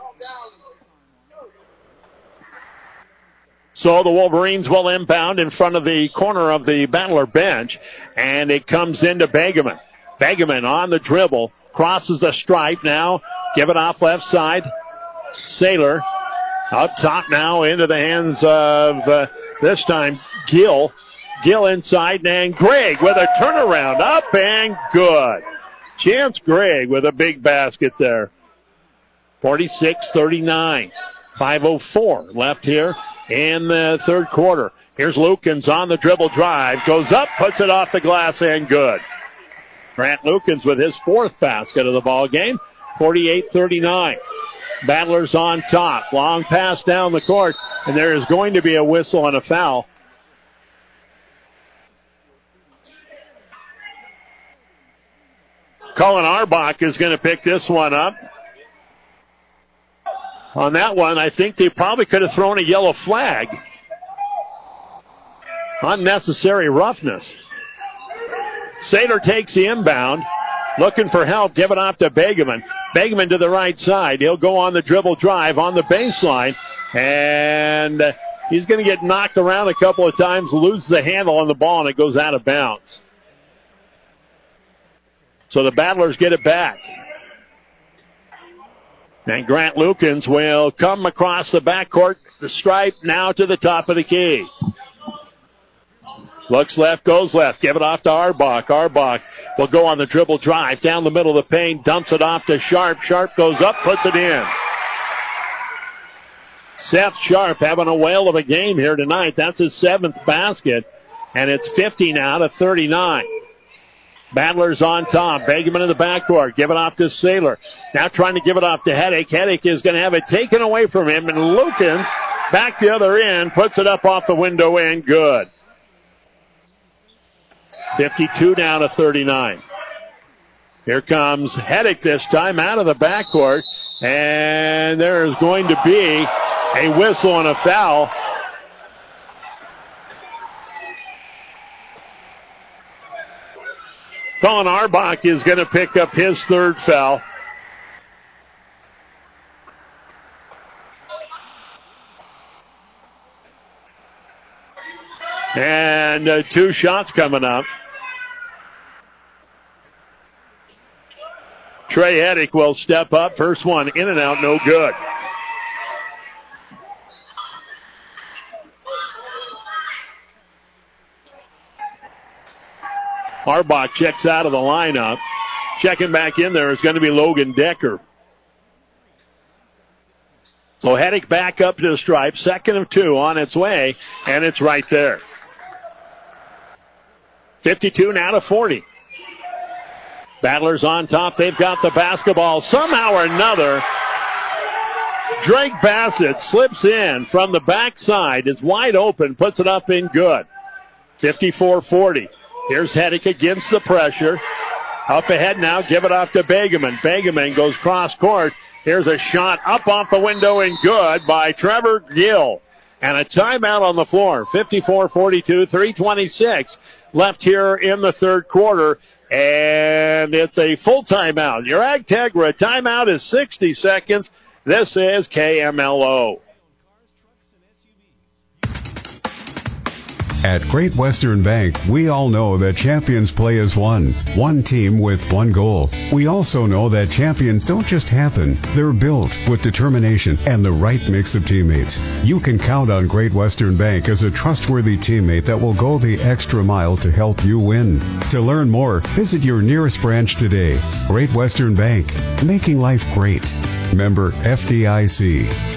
So the Wolverines will inbound in front of the corner of the Battler bench. And it comes into Begeman. Begeman on the dribble. Crosses the stripe now. Give it off left side. Saylor up top now into the hands of, this time, Gill. Gill inside, and Grigg with a turnaround. Up and good. Chance Grigg with a big basket there. 46-39. 5:04 left here in the third quarter. Here's Lukens on the dribble drive. Goes up, puts it off the glass, and good. Grant Lukens with his fourth basket of the ball game. 48-39. Battlers on top. Long pass down the court, and there is going to be a whistle and a foul. Colin Arbach is going to pick this one up. On that one, I think they probably could have thrown a yellow flag. Unnecessary roughness. Saylor takes the inbound. Looking for help. Give it off to Begeman. Begeman to the right side. He'll go on the dribble drive on the baseline. And he's going to get knocked around a couple of times. Loses the handle on the ball, and it goes out of bounds. So the Battlers get it back. And Grant Lukens will come across the backcourt, the stripe, now to the top of the key. Looks left, goes left. Give it off to Arbach. Arbach will go on the dribble drive down the middle of the paint. Dumps it off to Sharp. Sharp goes up, puts it in. Seth Sharp having a whale of a game here tonight. That's his 7th basket. And it's 50 now to 39. Battlers on top. Begeman in the backcourt. Give it off to Saylor. Now trying to give it off to Heddick. Heddick is going to have it taken away from him. And Lukens back the other end. Puts it up off the window and good. 52 now to 39. Here comes Heddick this time out of the backcourt. And there is going to be a whistle and a foul. Colin Arbach is going to pick up his 3rd foul. And 2 shots coming up. Trey Heddick will step up. First one in and out, no good. Arbach checks out of the lineup. Checking back in there is going to be Logan Decker. So Heddick back up to the stripe. 2nd of 2 on its way, and it's right there. 52 now to 40. Battlers on top. They've got the basketball. Somehow or another, Drake Bassett slips in from the backside. Is wide open. Puts it up in good. 54-40. Here's Heddick against the pressure. Up ahead now, give it off to Begeman. Begeman goes cross court. Here's a shot up off the window and good by Trevor Gill. And a timeout on the floor. 54-42, 3:26 left here in the 3rd quarter. And it's a full timeout. Your Agtegra timeout is 60 seconds. This is KMLO. At Great Western Bank, we all know that champions play as one team with one goal. We also know that champions don't just happen, they're built with determination and the right mix of teammates. You can count on Great Western Bank as a trustworthy teammate that will go the extra mile to help you win. To learn more, visit your nearest branch today. Great Western Bank, making life great. Member FDIC.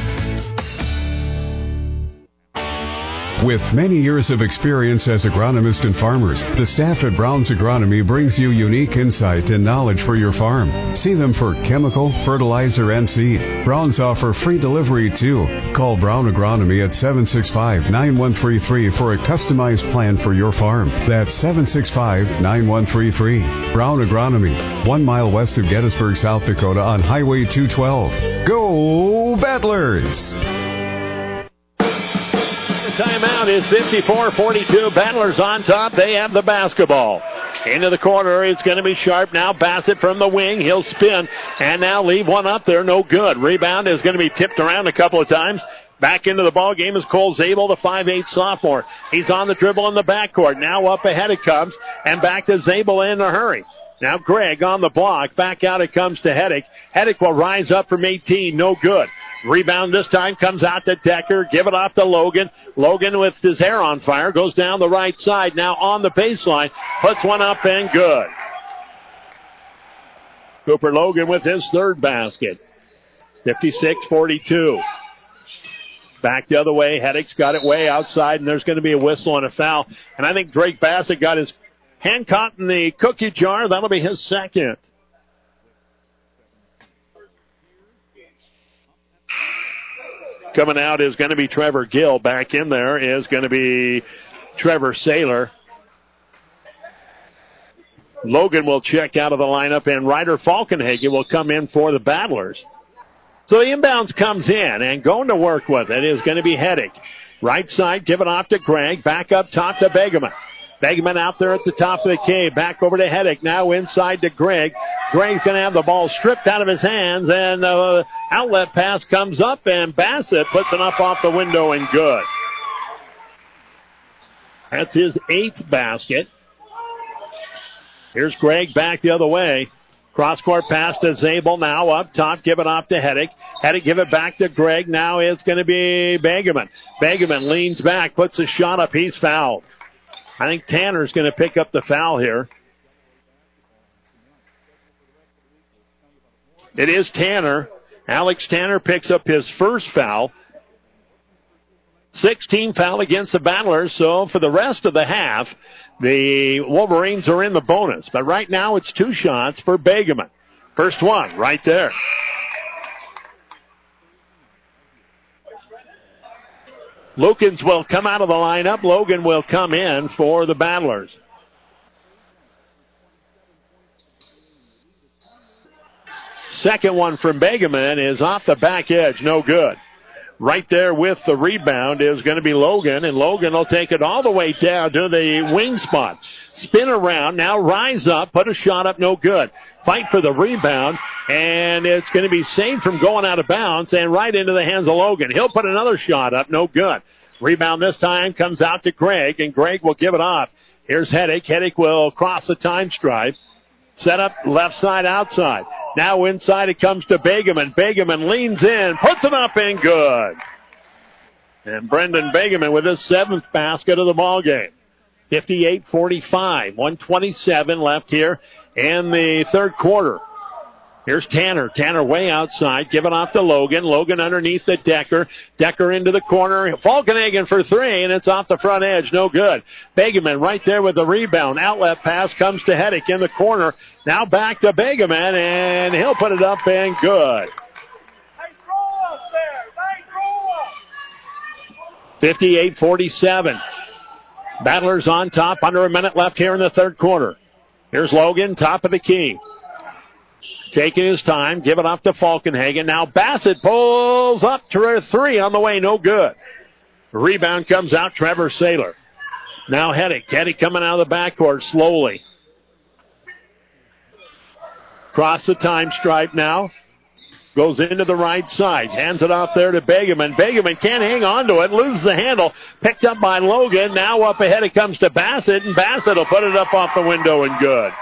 With many years of experience as agronomists and farmers, the staff at Brown's Agronomy brings you unique insight and knowledge for your farm. See them for chemical, fertilizer, and seed. Brown's offer free delivery too. Call Brown Agronomy at 765-9133 for a customized plan for your farm. That's 765-9133. Brown Agronomy, 1 mile west of Gettysburg, South Dakota on Highway 212. Go Battlers! Timeout is 54-42. Battlers on top. They have the basketball. Into the corner. It's going to be Sharp now. Bassett from the wing. He'll spin and now leave one up there. No good. Rebound is going to be tipped around a couple of times. Back into the ball game is Cole Zabel, the 5'8 sophomore. He's on the dribble in the backcourt. Now up ahead it comes. And back to Zabel in a hurry. Now Gregg on the block. Back out it comes to Heddick. Heddick will rise up from 18. No good. Rebound this time comes out to Decker. Give it off to Logan. Logan with his hair on fire goes down the right side. Now on the baseline. Puts one up and good. Cooper Logan with his 3rd basket. 56-42. Back the other way. Heddick's got it way outside, and there's going to be a whistle and a foul. And I think Drake Bassett got his hand caught in the cookie jar. That'll be his 2nd. Coming out is going to be Trevor Gill. Back in there is going to be Trevor Saylor. Logan will check out of the lineup, and Ryder Falkenhagen will come in for the Battlers. So the inbounds comes in, and going to work with it is going to be Heddick. Right side, give it off to Gregg. Back up top to Begeman. Begeman out there at the top of the key. Back over to Heddick. Now inside to Gregg. Gregg's going to have the ball stripped out of his hands, and the outlet pass comes up, and Bassett puts it up off the window and good. That's his 8th basket. Here's Gregg back the other way. Cross-court pass to Zabel. Now up top, give it off to Heddick. Heddick give it back to Gregg. Now it's going to be Begeman. Begeman leans back, puts a shot up. He's fouled. I think Tanner's going to pick up the foul here. It is Tanner. Alex Tanner picks up his first foul. 16 foul against the Battlers, so for the rest of the half, the Wolverines are in the bonus. But right now it's 2 shots for Begeman. First one right there. Lukens will come out of the lineup. Logan will come in for the Battlers. Second one from Begeman is off the back edge. No good. Right there with the rebound is going to be Logan, and Logan will take it all the way down to the wing spot. Spin around, now rise up, put a shot up, no good. Fight for the rebound, and it's going to be saved from going out of bounds and right into the hands of Logan. He'll put another shot up, no good. Rebound this time comes out to Gregg, and Gregg will give it off. Here's Heddick. Heddick will cross the time stripe. Set up left side outside. Now inside it comes to Begeman. Begeman leans in, puts it up, and good. And Brendan Begeman with his 7th basket of the ball game. 58-45. 1:27 left here in the third quarter. Here's Tanner. Tanner way outside. Give it off to Logan. Logan underneath the Decker. Decker into the corner. Falkenhagen for 3, and it's off the front edge. No good. Begeman right there with the rebound. Outlet pass comes to Heddick in the corner. Now back to Begeman, and he'll put it up and good. 58-47. Battlers on top. Under a minute left here in the third quarter. Here's Logan, top of the key. Taking his time, give it off to Falkenhagen. Now Bassett pulls up to 3 on the way, no good. Rebound comes out, Trevor Saylor. Now Heddick. Heddick coming out of the backcourt slowly. Cross the time stripe now. Goes into the right side. Hands it out there to Begeman. Begeman can't hang on to it. Loses the handle. Picked up by Logan. Now up ahead it comes to Bassett, and Bassett will put it up off the window and good.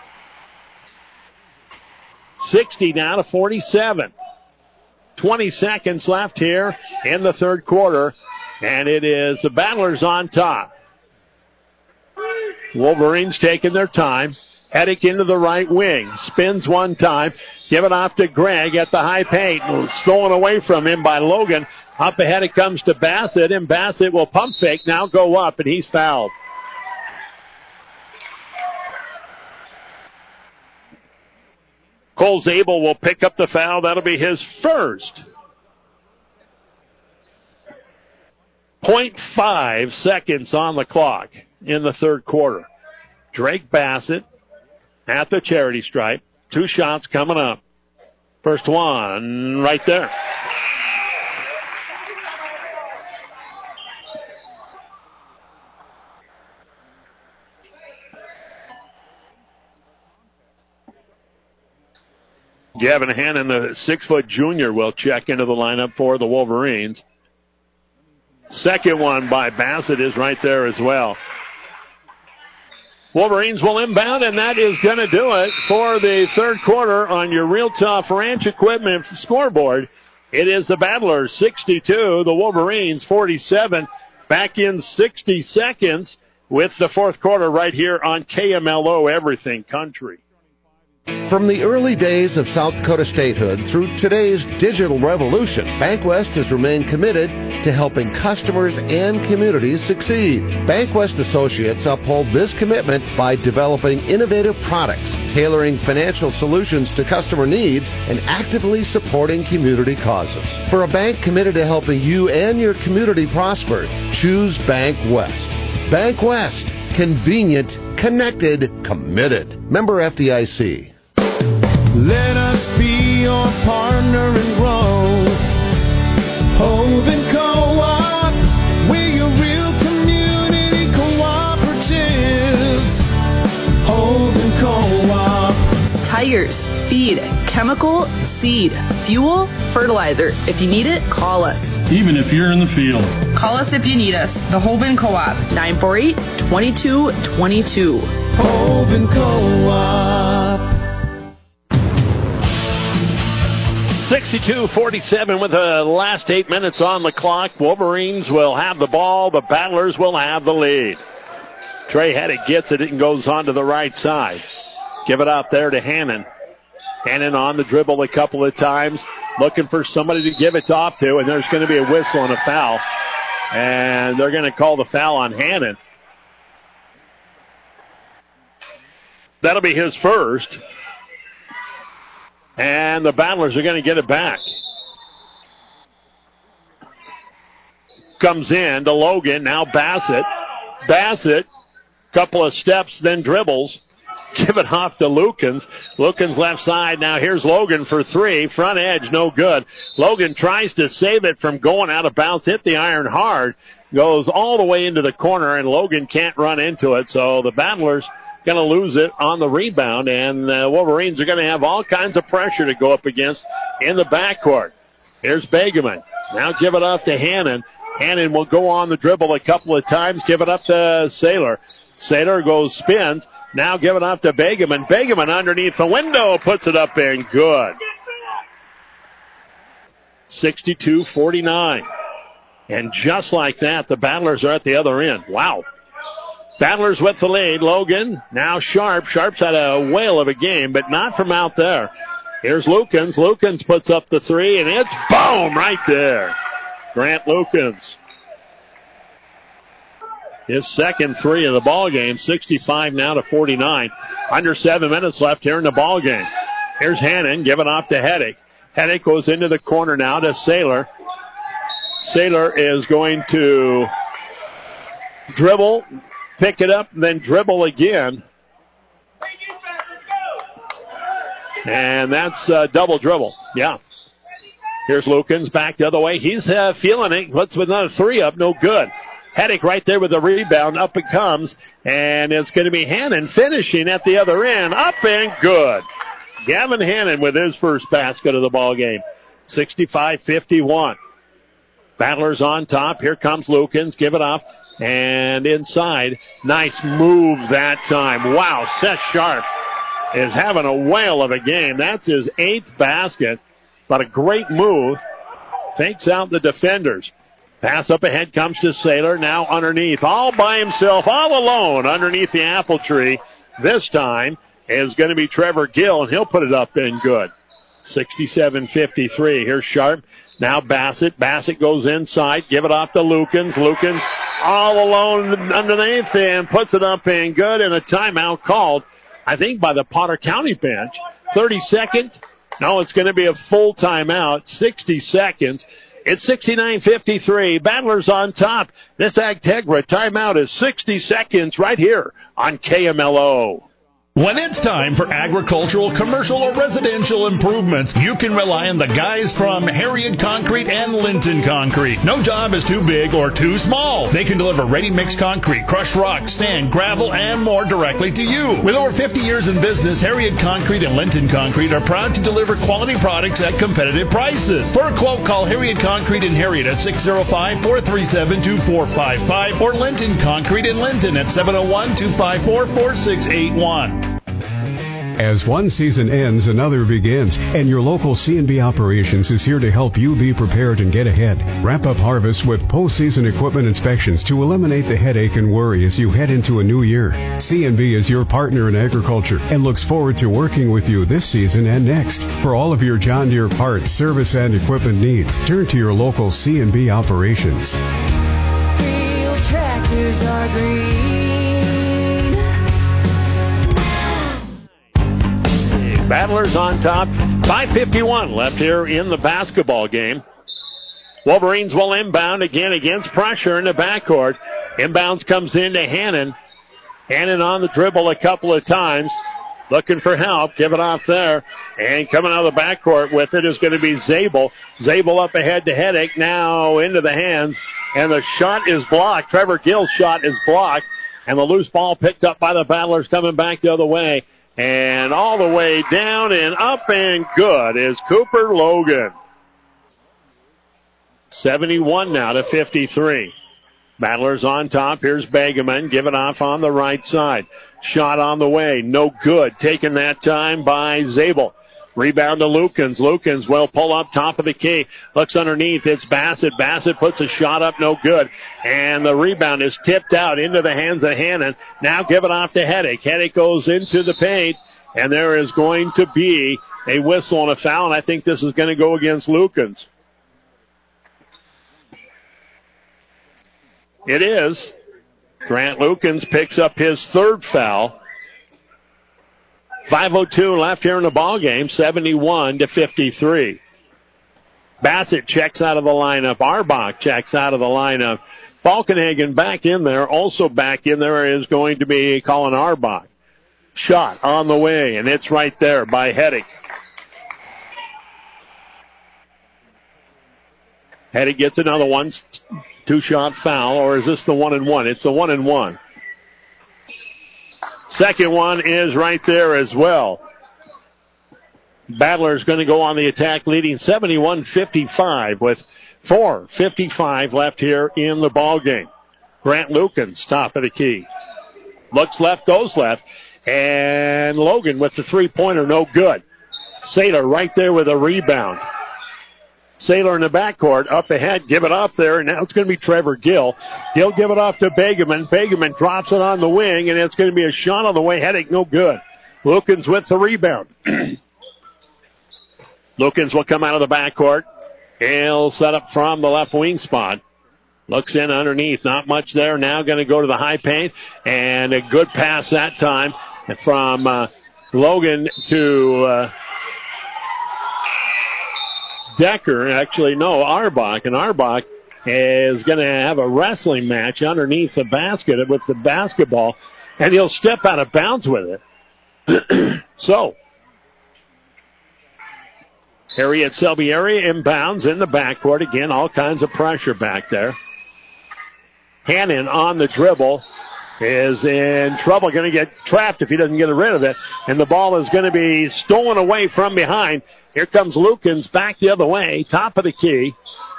60 now to 47. 20 seconds left here in the third quarter, and it is the Battlers on top. Wolverines taking their time. Heddick into the right wing. Spins one time. Give it off to Gregg at the high paint. Stolen away from him by Logan. Up ahead it comes to Bassett, and Bassett will pump fake. Now go up, and he's fouled. Cole Zabel will pick up the foul. That'll be his first. 0.5 seconds on the clock in the third quarter. Drake Bassett at the charity stripe. 2 shots coming up. First one right there. Gavin Hannon, the 6-foot junior, will check into the lineup for the Wolverines. Second one by Bassett is right there as well. Wolverines will inbound, and that is going to do it for the third quarter on your Real Tough Ranch Equipment scoreboard. It is the Battlers 62, the Wolverines 47. Back in 60 seconds with the fourth quarter right here on KMLO Everything Country. From the early days of South Dakota statehood through today's digital revolution, BankWest has remained committed to helping customers and communities succeed. BankWest Associates uphold this commitment by developing innovative products, tailoring financial solutions to customer needs, and actively supporting community causes. For a bank committed to helping you and your community prosper, choose BankWest. BankWest. Convenient, connected, committed. Member FDIC. Let us be your partner in growth. Hoven Co-op, we're your real community cooperative. Hoven Co-op. Tires, feed, chemical, seed, fuel, fertilizer. If you need it, call us. Even if you're in the field. Call us if you need us. The Hoven Co-op, 948-2222. Hoven Co-op. 62-47 with the last 8 minutes on the clock. Wolverines will have the ball. The Battlers will have the lead. Trey Heddick gets it and goes on to the right side. Give it out there to Hannon. Hannon on the dribble a couple of times, looking for somebody to give it off to, and there's going to be a whistle and a foul. And they're going to call the foul on Hannon. That'll be his first. And the Battlers are going to get it back. Comes in to Logan, now Bassett. Bassett, couple of steps, then dribbles. Give it off to Lukens. Lukens left side. Now here's Logan for three. Front edge, no good. Logan tries to save it from going out of bounds. Hit the iron hard. Goes all the way into the corner, and Logan can't run into it. So the Battlers going to lose it on the rebound, and Wolverines are going to have all kinds of pressure to go up against in the backcourt. Here's Begeman. Now give it off to Hannon. Hannon will go on the dribble a couple of times. Give it up to Saylor. Saylor goes, spins. Now give it off to Begeman. Begeman underneath the window puts it up and good. 62-49. And just like that, the Battlers are at the other end. Wow. Battlers with the lead. Logan, now Sharp. Sharp's had a whale of a game, but not from out there. Here's Lukens. Lukens puts up the three, and it's boom right there. Grant Lukens. His second three of the ball game, 65 now to 49. Under 7 minutes left here in the ball game. Here's Hannon, give it off to Heddick. Heddick goes into the corner now to Saylor. Saylor is going to dribble, pick it up, then dribble again. And that's a double dribble. Yeah. Here's Lukens back the other way. He's feeling it. Let's with another three up. No good. Heddick right there with the rebound. Up it comes. And it's going to be Hannon finishing at the other end. Up and good. Gavin Hannon with his first basket of the ball game. 65-51. Battlers on top. Here comes Lukens. Give it up. And inside. Nice move that time. Wow. Seth Sharp is having a whale of a game. That's his 8th basket. But a great move. Fakes out the defenders. Pass up ahead comes to Saylor. Now underneath. All by himself. All alone underneath the apple tree. This time is going to be Trevor Gill, and he'll put it up in good. 67-53. Here's Sharp. Now Bassett. Bassett goes inside. Give it off to Lukens. Lukens all alone underneath and puts it up in good. And a timeout called, I think, by the Potter County bench. 32nd. No, it's going to be a full timeout. 60 seconds. It's 69-53. Battlers on top. This Agtegra timeout is 60 seconds right here on KMLO. When it's time for agricultural, commercial, or residential improvements, you can rely on the guys from Harriet Concrete and Linton Concrete. No job is too big or too small. They can deliver ready-mix concrete, crushed rock, sand, gravel, and more directly to you. With over 50 years in business, Harriet Concrete and Linton Concrete are proud to deliver quality products at competitive prices. For a quote, call Harriet Concrete in Harriet at 605-437-2455 or Linton Concrete in Linton at 701-254-4681. As one season ends, another begins, and your local C&B Operations is here to help you be prepared and get ahead. Wrap up harvest with postseason equipment inspections to eliminate the headache and worry as you head into a new year. C&B is your partner in agriculture and looks forward to working with you this season and next. For all of your John Deere parts, service, and equipment needs, turn to your local C&B Operations. Real tractors are green. Battlers on top. 5:51 left here in the basketball game. Wolverines will inbound again against pressure in the backcourt. Inbounds comes into Hannon. Hannon on the dribble a couple of times. Looking for help. Give it off there. And coming out of the backcourt with it is going to be Zabel. Zabel up ahead to Heddick. Now into the hands. And the shot is blocked. Trevor Gill's shot is blocked. And the loose ball picked up by the Battlers coming back the other way. And all the way down and up and good is Cooper Logan. 71 now to 53. Battlers on top. Here's Begeman. Give it off on the right side. Shot on the way. No good. Taken that time by Zabel. Rebound to Lukens. Lukens will pull up top of the key. Looks underneath. It's Bassett. Bassett puts a shot up. No good. And the rebound is tipped out into the hands of Hannon. Now give it off to Heddick. Heddick goes into the paint. And there is going to be a whistle and a foul. And I think this is going to go against Lukens. It is. Grant Lukens picks up his third foul. 5:02 left here in the ball game, 71-53. Bassett checks out of the lineup. Arbach checks out of the lineup. Falkenhagen back in there. Also back in there is going to be Colin Arbach. Shot on the way, and it's right there by Heddick. Heddick gets another one. 2-shot foul, or is this the 1-and-1? It's the 1-and-1. Second one is right there as well. Battler's going to go on the attack, leading 71-55 with 4:55 left here in the ball game. Grant Lukens, top of the key. Looks left, goes left. And Logan with the three-pointer, no good. Saylor right there with a rebound. Saylor in the backcourt, up ahead, give it off there, and now it's going to be Trevor Gill. Gill give it off to Begeman. Begeman drops it on the wing, and it's going to be a shot on the way. Heddick, no good. Lukens with the rebound. Lukens will come out of the backcourt. He'll set up from the left wing spot. Looks in underneath, not much there. Now going to go to the high paint, and a good pass that time from Logan to Decker. Actually, no, Arbach. And Arbach is going to have a wrestling match underneath the basket with the basketball, and he'll step out of bounds with it. So, Harriet Selby-Area inbounds in the backcourt. Again, all kinds of pressure back there. Hannon on the dribble is in trouble. Going to get trapped if he doesn't get rid of it. And the ball is going to be stolen away from behind. Here comes Lukens back the other way. Top of the key.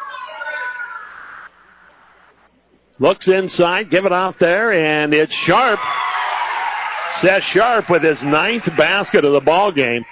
Looks inside. Give it off there. And it's Sharp. Seth Sharp with his 9th basket of the ball game.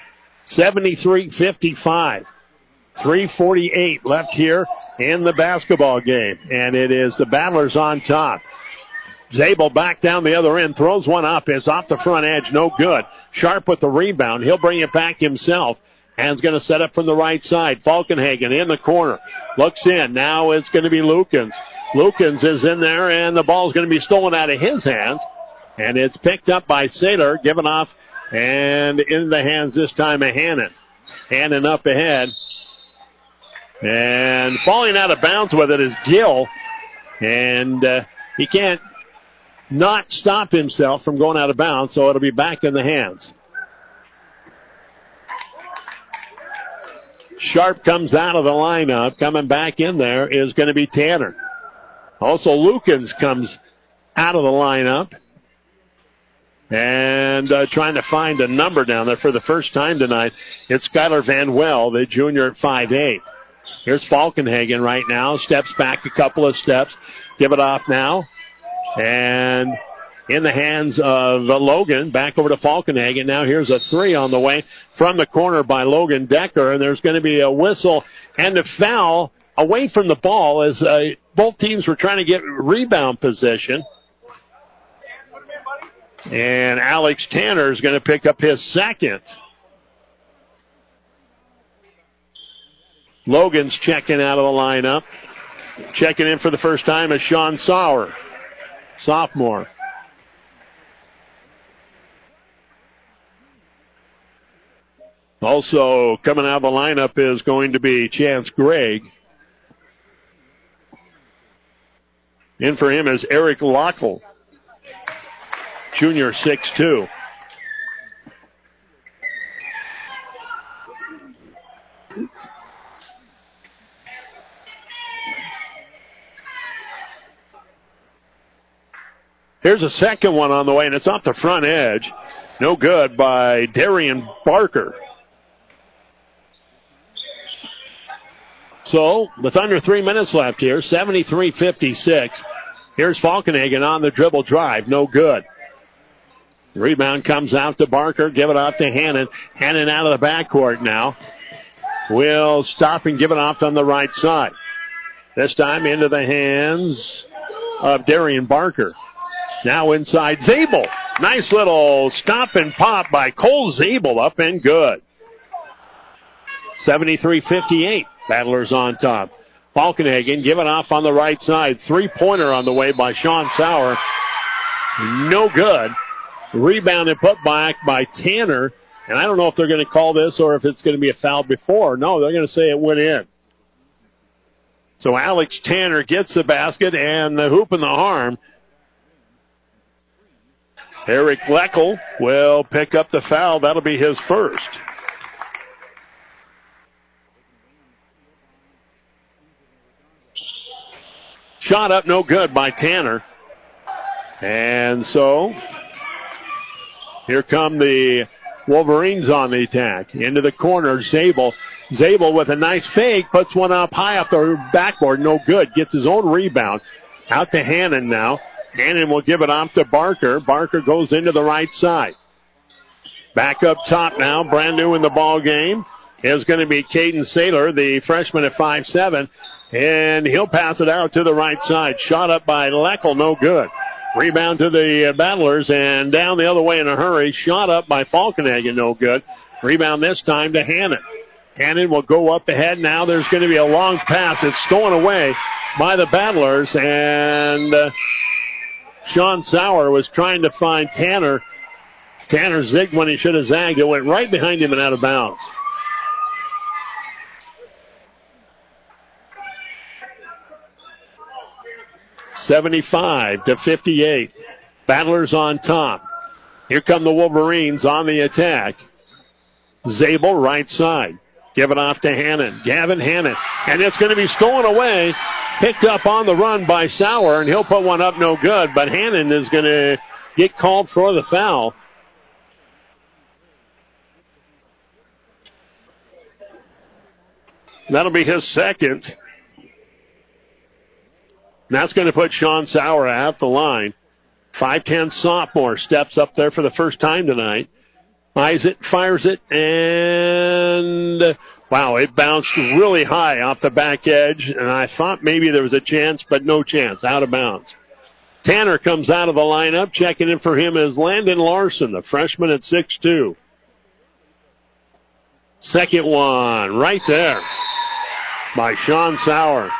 73-55. 3:48 left here in the basketball game. And it is the Battlers on top. Zabel back down the other end. Throws one up. It's off the front edge. No good. Sharp with the rebound. He'll bring it back himself. And is going to set up from the right side. Falkenhagen in the corner. Looks in. Now it's going to be Lukens. Lukens is in there, and the ball's going to be stolen out of his hands. And it's picked up by Saylor. Given off and in the hands this time of Hannon. Hannon up ahead. And falling out of bounds with it is Gill. And he can't not stop himself from going out of bounds, so it'll be back in the hands. Sharp comes out of the lineup. Coming back in there is going to be Tanner. Also, Lukens comes out of the lineup. And trying to find a number down there for the first time tonight. It's Skylar Van Well, the junior at 5'8". Here's Falkenhagen right now. Steps back a couple of steps. Give it off now. And in the hands of Logan. Back over to Falkenhagen. Now here's a three on the way from the corner by Logan Decker. And there's going to be a whistle and a foul away from the ball as both teams were trying to get rebound position. And Alex Tanner is going to pick up his second. Logan's checking out of the lineup. Checking in for the first time is Sean Sauer, sophomore. Also coming out of the lineup is going to be Chance Gregg. In for him is Eric Lockle, junior, 6'2". Here's a second one on the way, and it's off the front edge. No good by Darian Barker. So, with under 3 minutes left here, 73-56. Here's Falkenhagen on the dribble drive. No good. Rebound comes out to Barker. Give it off to Hannon. Hannon out of the backcourt now. Will stop and give it off on the right side. This time into the hands of Darian Barker. Now inside Zabel. Nice little stop and pop by Cole Zabel. Up and good. 73-58. Battlers on top. Falkenhagen give it off on the right side. Three-pointer on the way by Sean Sauer. No good. Rebound and put back by Tanner. And I don't know if they're going to call this or if it's going to be a foul before. No, they're going to say it went in. So Alex Tanner gets the basket and the hoop and the harm. Eric Leckel will pick up the foul. That'll be his first. Shot up, no good by Tanner. And so here come the Wolverines on the attack. Into the corner, Zabel. Zabel with a nice fake, puts one up high up the backboard, no good. Gets his own rebound. Out to Hannon now. Hannon will give it off to Barker. Barker goes into the right side. Back up top now, brand new in the ball game, is going to be Caden Saylor, the freshman at 5'7", and he'll pass it out to the right side. Shot up by Leckel, no good. Rebound to the Battlers, and down the other way in a hurry. Shot up by Falkenhagen, no good. Rebound this time to Hannon. Hannon will go up ahead. Now there's going to be a long pass. It's stolen away by the Battlers, and Sean Sauer was trying to find Tanner. Tanner zigged when he should have zagged. It went right behind him and out of bounds. (75-58). Battlers on top. Here come the Wolverines on the attack. Zabel right side. Give it off to Hannon. Gavin Hannon. And it's going to be stolen away. Picked up on the run by Sauer, and he'll put one up no good. But Hannon is going to get called for the foul. That'll be his second. That's going to put Sean Sauer at the line. 5'10" sophomore steps up there for the first time tonight. Eyes it, fires it, and wow, it bounced really high off the back edge, and I thought maybe there was a chance, but no chance, out of bounds. Tanner comes out of the lineup. Checking in for him is Landon Larson, the freshman at 6'2". Second one, right there by Sean Sauer.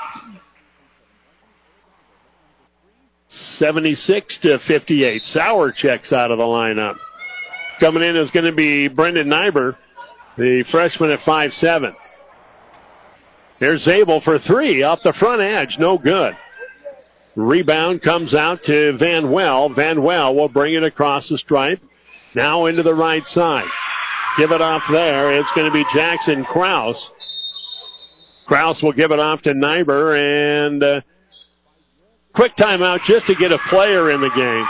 76-58. Sauer checks out of the lineup. Coming in is going to be Brendan Nyber, the freshman at 5'7". There's Zabel for three off the front edge. No good. Rebound comes out to Van Well. Van Well will bring it across the stripe. Now into the right side. Give it off there. It's going to be Jackson Krause. Krause will give it off to Nyber, and quick timeout just to get a player in the game.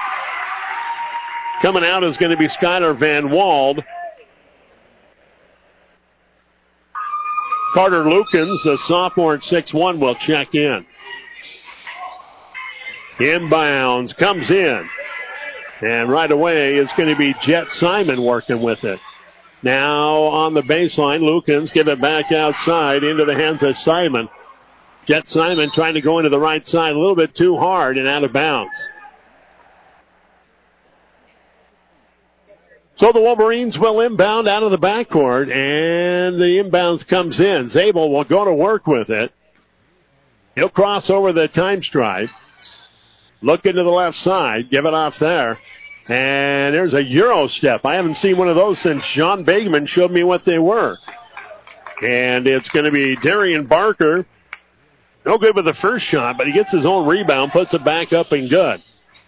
Coming out is going to be Skylar Van Wald. Carter Lukens, the sophomore at 6'1", will check in. Inbounds, comes in. And right away it's going to be Jet Simon working with it. Now on the baseline, Lukens give it back outside into the hands of Simon. Jet Simon trying to go into the right side a little bit too hard and out of bounds. So the Wolverines will inbound out of the backcourt, and the inbounds comes in. Zabel will go to work with it. He'll cross over the time stripe. Look into the left side. Give it off there. And there's a Euro step. I haven't seen one of those since John Bagman showed me what they were. And it's going to be Darian Barker. No good with the first shot, but he gets his own rebound, puts it back up and good.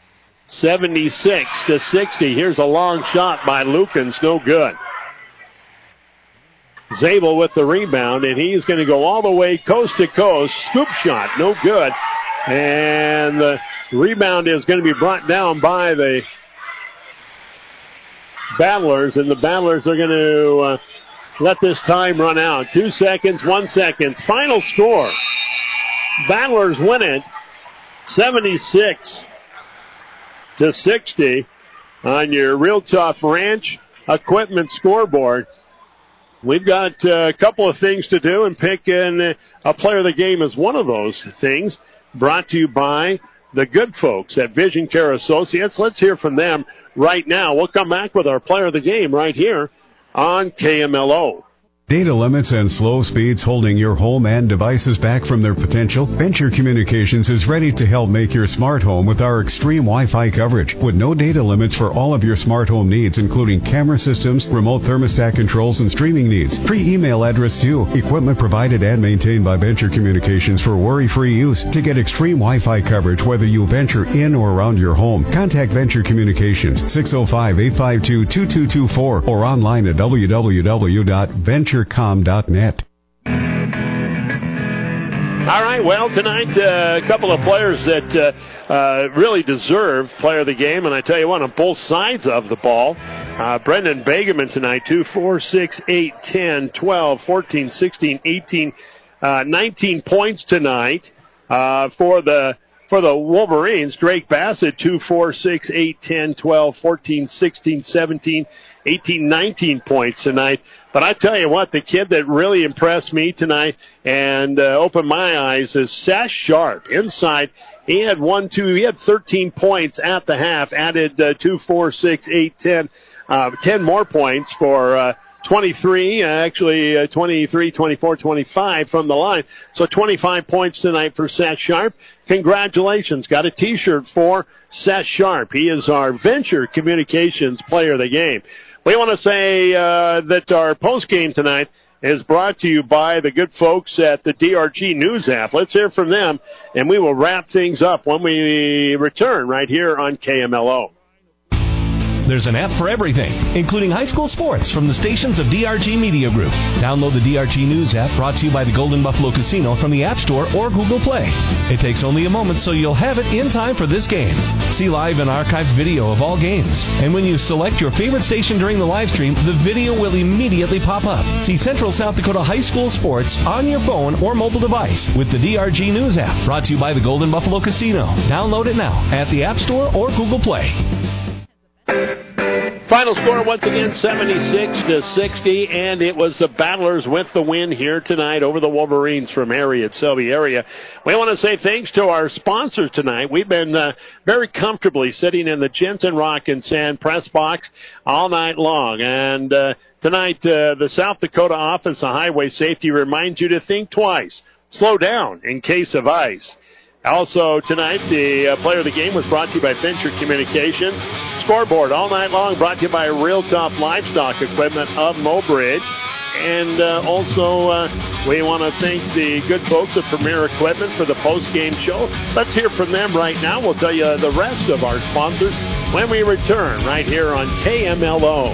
76-60. Here's a long shot by Lukens. No good. Zabel with the rebound, and he's going to go all the way coast to coast. Scoop shot. No good. And the rebound is going to be brought down by the Battlers, and the Battlers are going to let this time run out. 2 seconds, 1 second. Final score. Battlers win it 76-60. on your Real Tough Ranch Equipment scoreboard. We've got a couple of things to do, and picking a player of the game is one of those things. Brought to you by the good folks at Vision Care Associates. Let's hear from them right now. We'll come back with our player of the game right here on KMLO. Data limits and slow speeds holding your home and devices back from their potential? Venture Communications is ready to help make your smart home with our extreme Wi-Fi coverage. With no data limits for all of your smart home needs, including camera systems, remote thermostat controls, and streaming needs. Free email address too. Equipment provided and maintained by Venture Communications for worry-free use. To get extreme Wi-Fi coverage, whether you venture in or around your home, contact Venture Communications, 605-852-2224, or online at www.venturecom.net. All right, well, tonight a couple of players that really deserve player of the game, and I tell you what, on both sides of the ball. Brendan Begeman tonight, 2, 4, 6, 8, 10, 12, 14, 16, 18, 19 points tonight for the Wolverines. Drake Bassett, 2, 4, 6, 8, 10, 12, 14, 16, 17, 18, 19 points tonight. But I tell you what, the kid that really impressed me tonight and opened my eyes is Seth Sharp. Inside, he had 13 points at the half, added 2, 4, 6, 8, 10, 10 more points for 23, 23, 24, 25 from the line. So 25 points tonight for Seth Sharp. Congratulations. Got a T-shirt for Seth Sharp. He is our Venture Communications player of the game. We want to say that our post-game tonight is brought to you by the good folks at the DRG News app. Let's hear from them, and we will wrap things up when we return right here on KMLO. There's an app for everything, including high school sports from the stations of DRG Media Group. Download the DRG News app, brought to you by the Golden Buffalo Casino, from the App Store or Google Play. It takes only a moment, so you'll have it in time for this game. See live and archived video of all games. And when you select your favorite station during the live stream, the video will immediately pop up. See Central South Dakota high school sports on your phone or mobile device with the DRG News app, brought to you by the Golden Buffalo Casino. Download it now at the App Store or Google Play. Final score once again, 76-60, and it was the Battlers with the win here tonight over the Wolverines from Harriet, Selby area. We want to say thanks to our sponsors tonight. We've been very comfortably sitting in the Jensen Rock and Sand press box all night long, and tonight the South Dakota Office of Highway Safety reminds you to think twice. Slow down in case of ice. Also tonight, the player of the game was brought to you by Venture Communications. Scoreboard all night long brought to you by Real Tough Livestock Equipment of Mobridge. And also, we want to thank the good folks at Premier Equipment for the post-game show. Let's hear from them right now. We'll tell you the rest of our sponsors when we return right here on KMLO.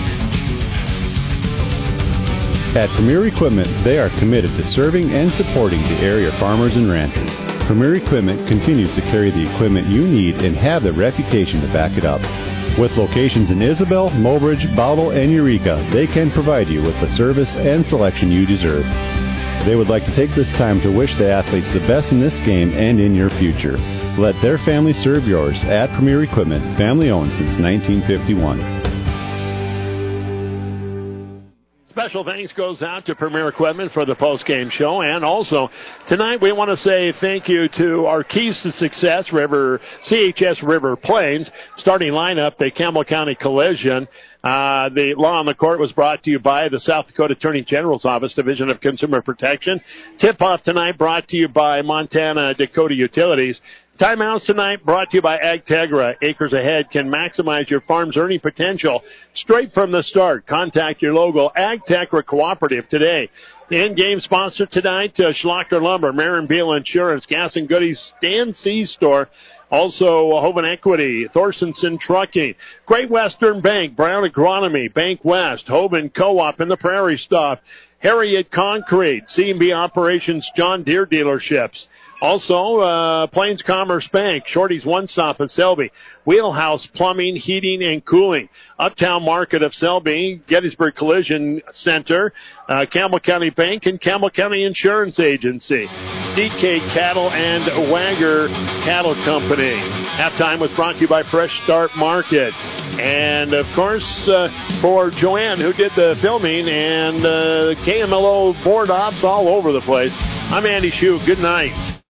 At Premier Equipment, they are committed to serving and supporting the area farmers and ranchers. Premier Equipment continues to carry the equipment you need and have the reputation to back it up. With locations in Isabel, Mobridge, Bowdle, and Eureka, they can provide you with the service and selection you deserve. They would like to take this time to wish the athletes the best in this game and in your future. Let their family serve yours at Premier Equipment, family owned since 1951. Special thanks goes out to Premier Equipment for the post-game show. And also, tonight we want to say thank you to our Keys to Success, CHS River Plains. Starting lineup, the Campbell County Collision. The Law on the Court was brought to you by the South Dakota Attorney General's Office, Division of Consumer Protection. Tip-off tonight brought to you by Montana Dakota Utilities. Timeouts tonight brought to you by AgTegra. Acres Ahead can maximize your farm's earning potential straight from the start. Contact your local AgTegra cooperative today. The in-game sponsor tonight, Schlachter Lumber, Marin Beal Insurance, Gas and Goodies, Stan C Store, also Hoven Equity, Thorstenson Trucking, Great Western Bank, Brown Agronomy, Bank West, Hoven Co-op in the Prairie Stop, Harriet Concrete, C&B Operations, John Deere Dealerships. Also, Plains Commerce Bank, Shorty's One Stop at Selby, Wheelhouse Plumbing, Heating, and Cooling, Uptown Market of Selby, Gettysburg Collision Center, Campbell County Bank, and Campbell County Insurance Agency, CK Cattle and Wagger Cattle Company. Halftime was brought to you by Fresh Start Market. And, of course, for Joanne, who did the filming, and KMLO board ops all over the place, I'm Andy Shue. Good night.